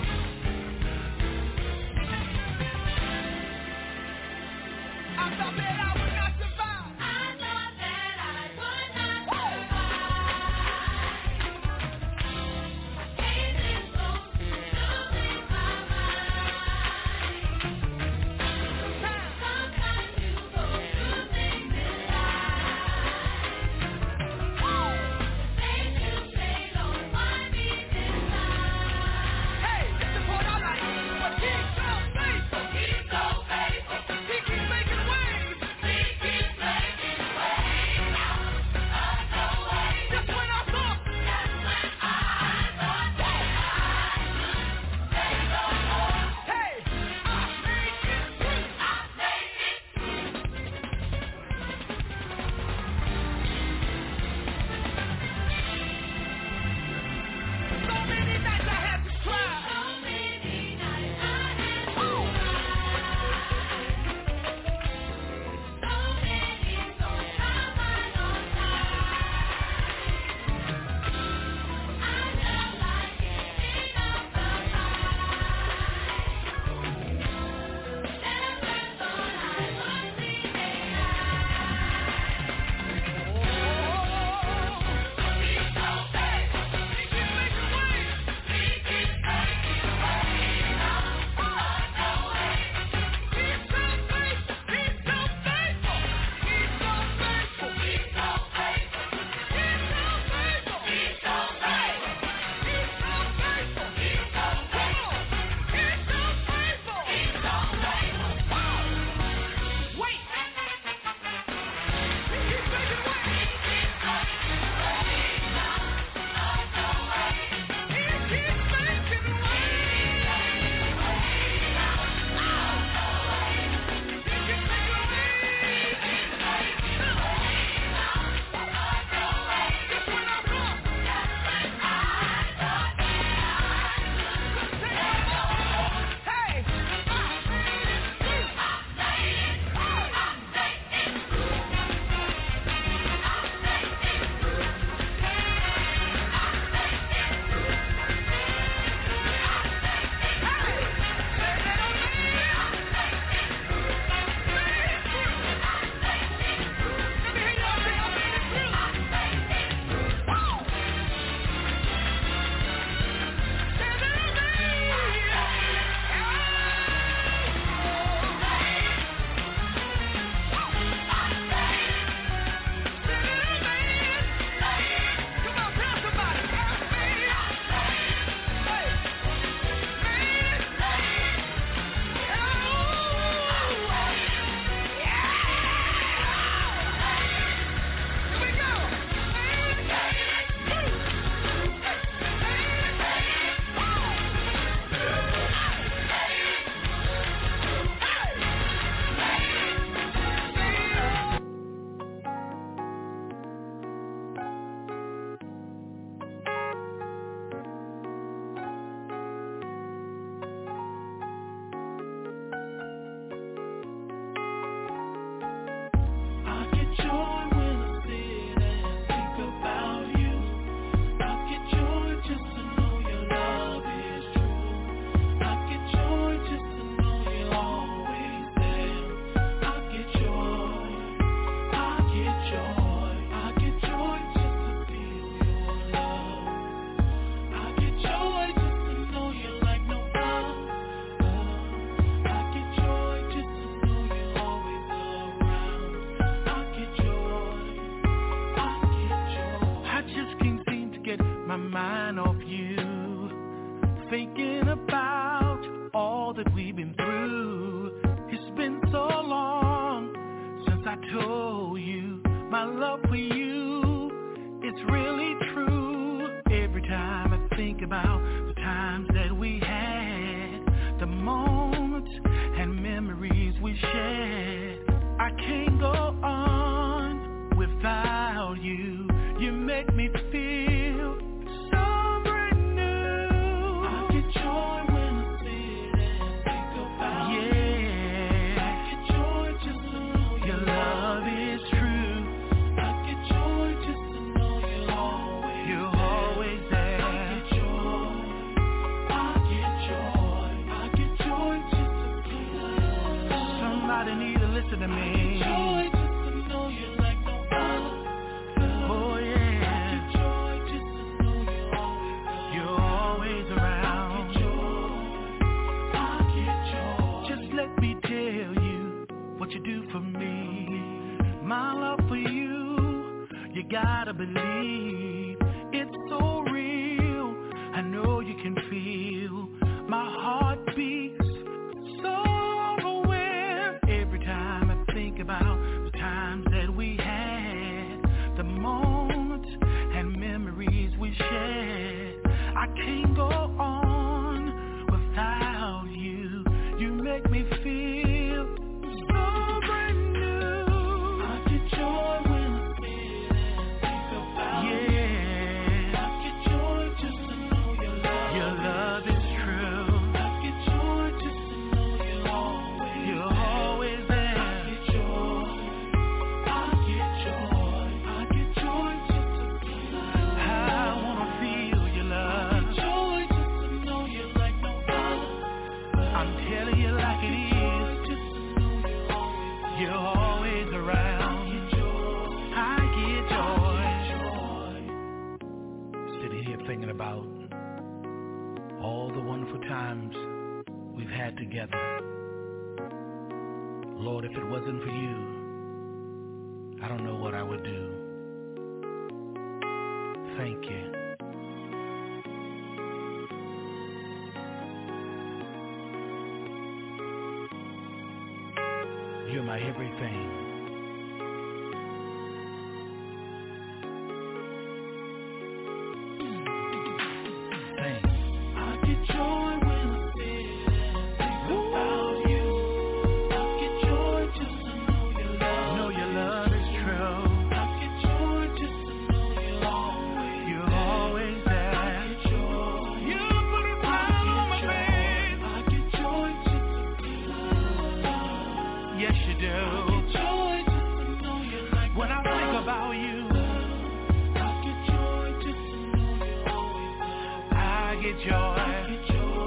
Stop it! thinking about all that we've been through. It's been so long since I told you my love for you. It's really true. Every time I think about the times that we had, the moments and memories we shared, I can't go on without you. You make me feel so brand new. I get joy when I see it and think about yeah. I get joy just to know your love is true. I get joy just to know you're always you're always there. I get joy. I get joy. I get joy just to feel. Somebody need to listen to me. I get joy just to know you like no other. Oh yeah. I get joy just to know you're always you're always around. I get joy. I get joy. Just let me tell you what you do for me. My love for you, you gotta believe it's so real. I know you can feel my heart beats so overwhelmed every time I think about the times that we had, the moments and memories we shared. I can't go on without you. You make me feel so brand new. I get joy when I see it and think about yeah. I get joy just to know your love. Your love is true. I get joy just to know you're always you're always there. I get joy. I get joy. I get joy just to feel. I wanna feel your love. I get joy just to know you like no other. I'm telling you like it is. Just to know you're always you're always around. I get joy. Sitting here thinking about all the wonderful times we've had together. Lord, if it wasn't for you, I don't know what I would do. Thank you. You're my everything. Thanks. I get joy when I see it and think about you. I get joy just to know your love. Know your love is true. I get joy just to know you're always you're always there. I get joy. You put a smile on my face. I get joy just to feel. Yes, you do. I get joy just to know you like when I think about you. I get joy just to know you're always there. I get joy. I get joy.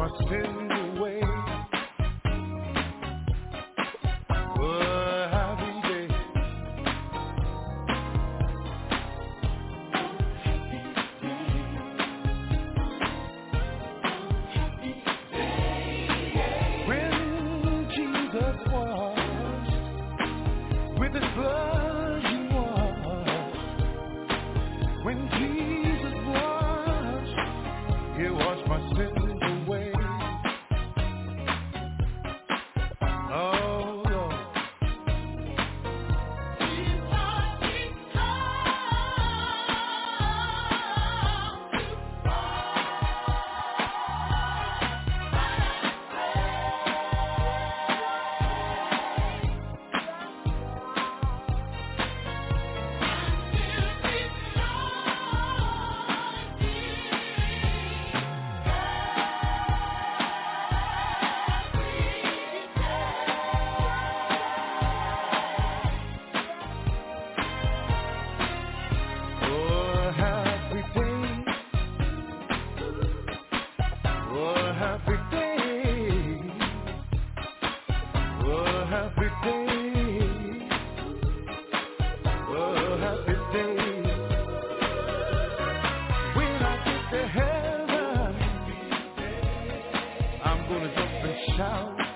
sins away. Oh, happy day. When Jesus washed with his blood, he washed. When Jesus washed, he washed my sins away. Oh, Lord. Oh, happy day. Oh, happy day. Oh, happy day. Oh, happy day. When I get to heaven, I'm gonna jump and shout.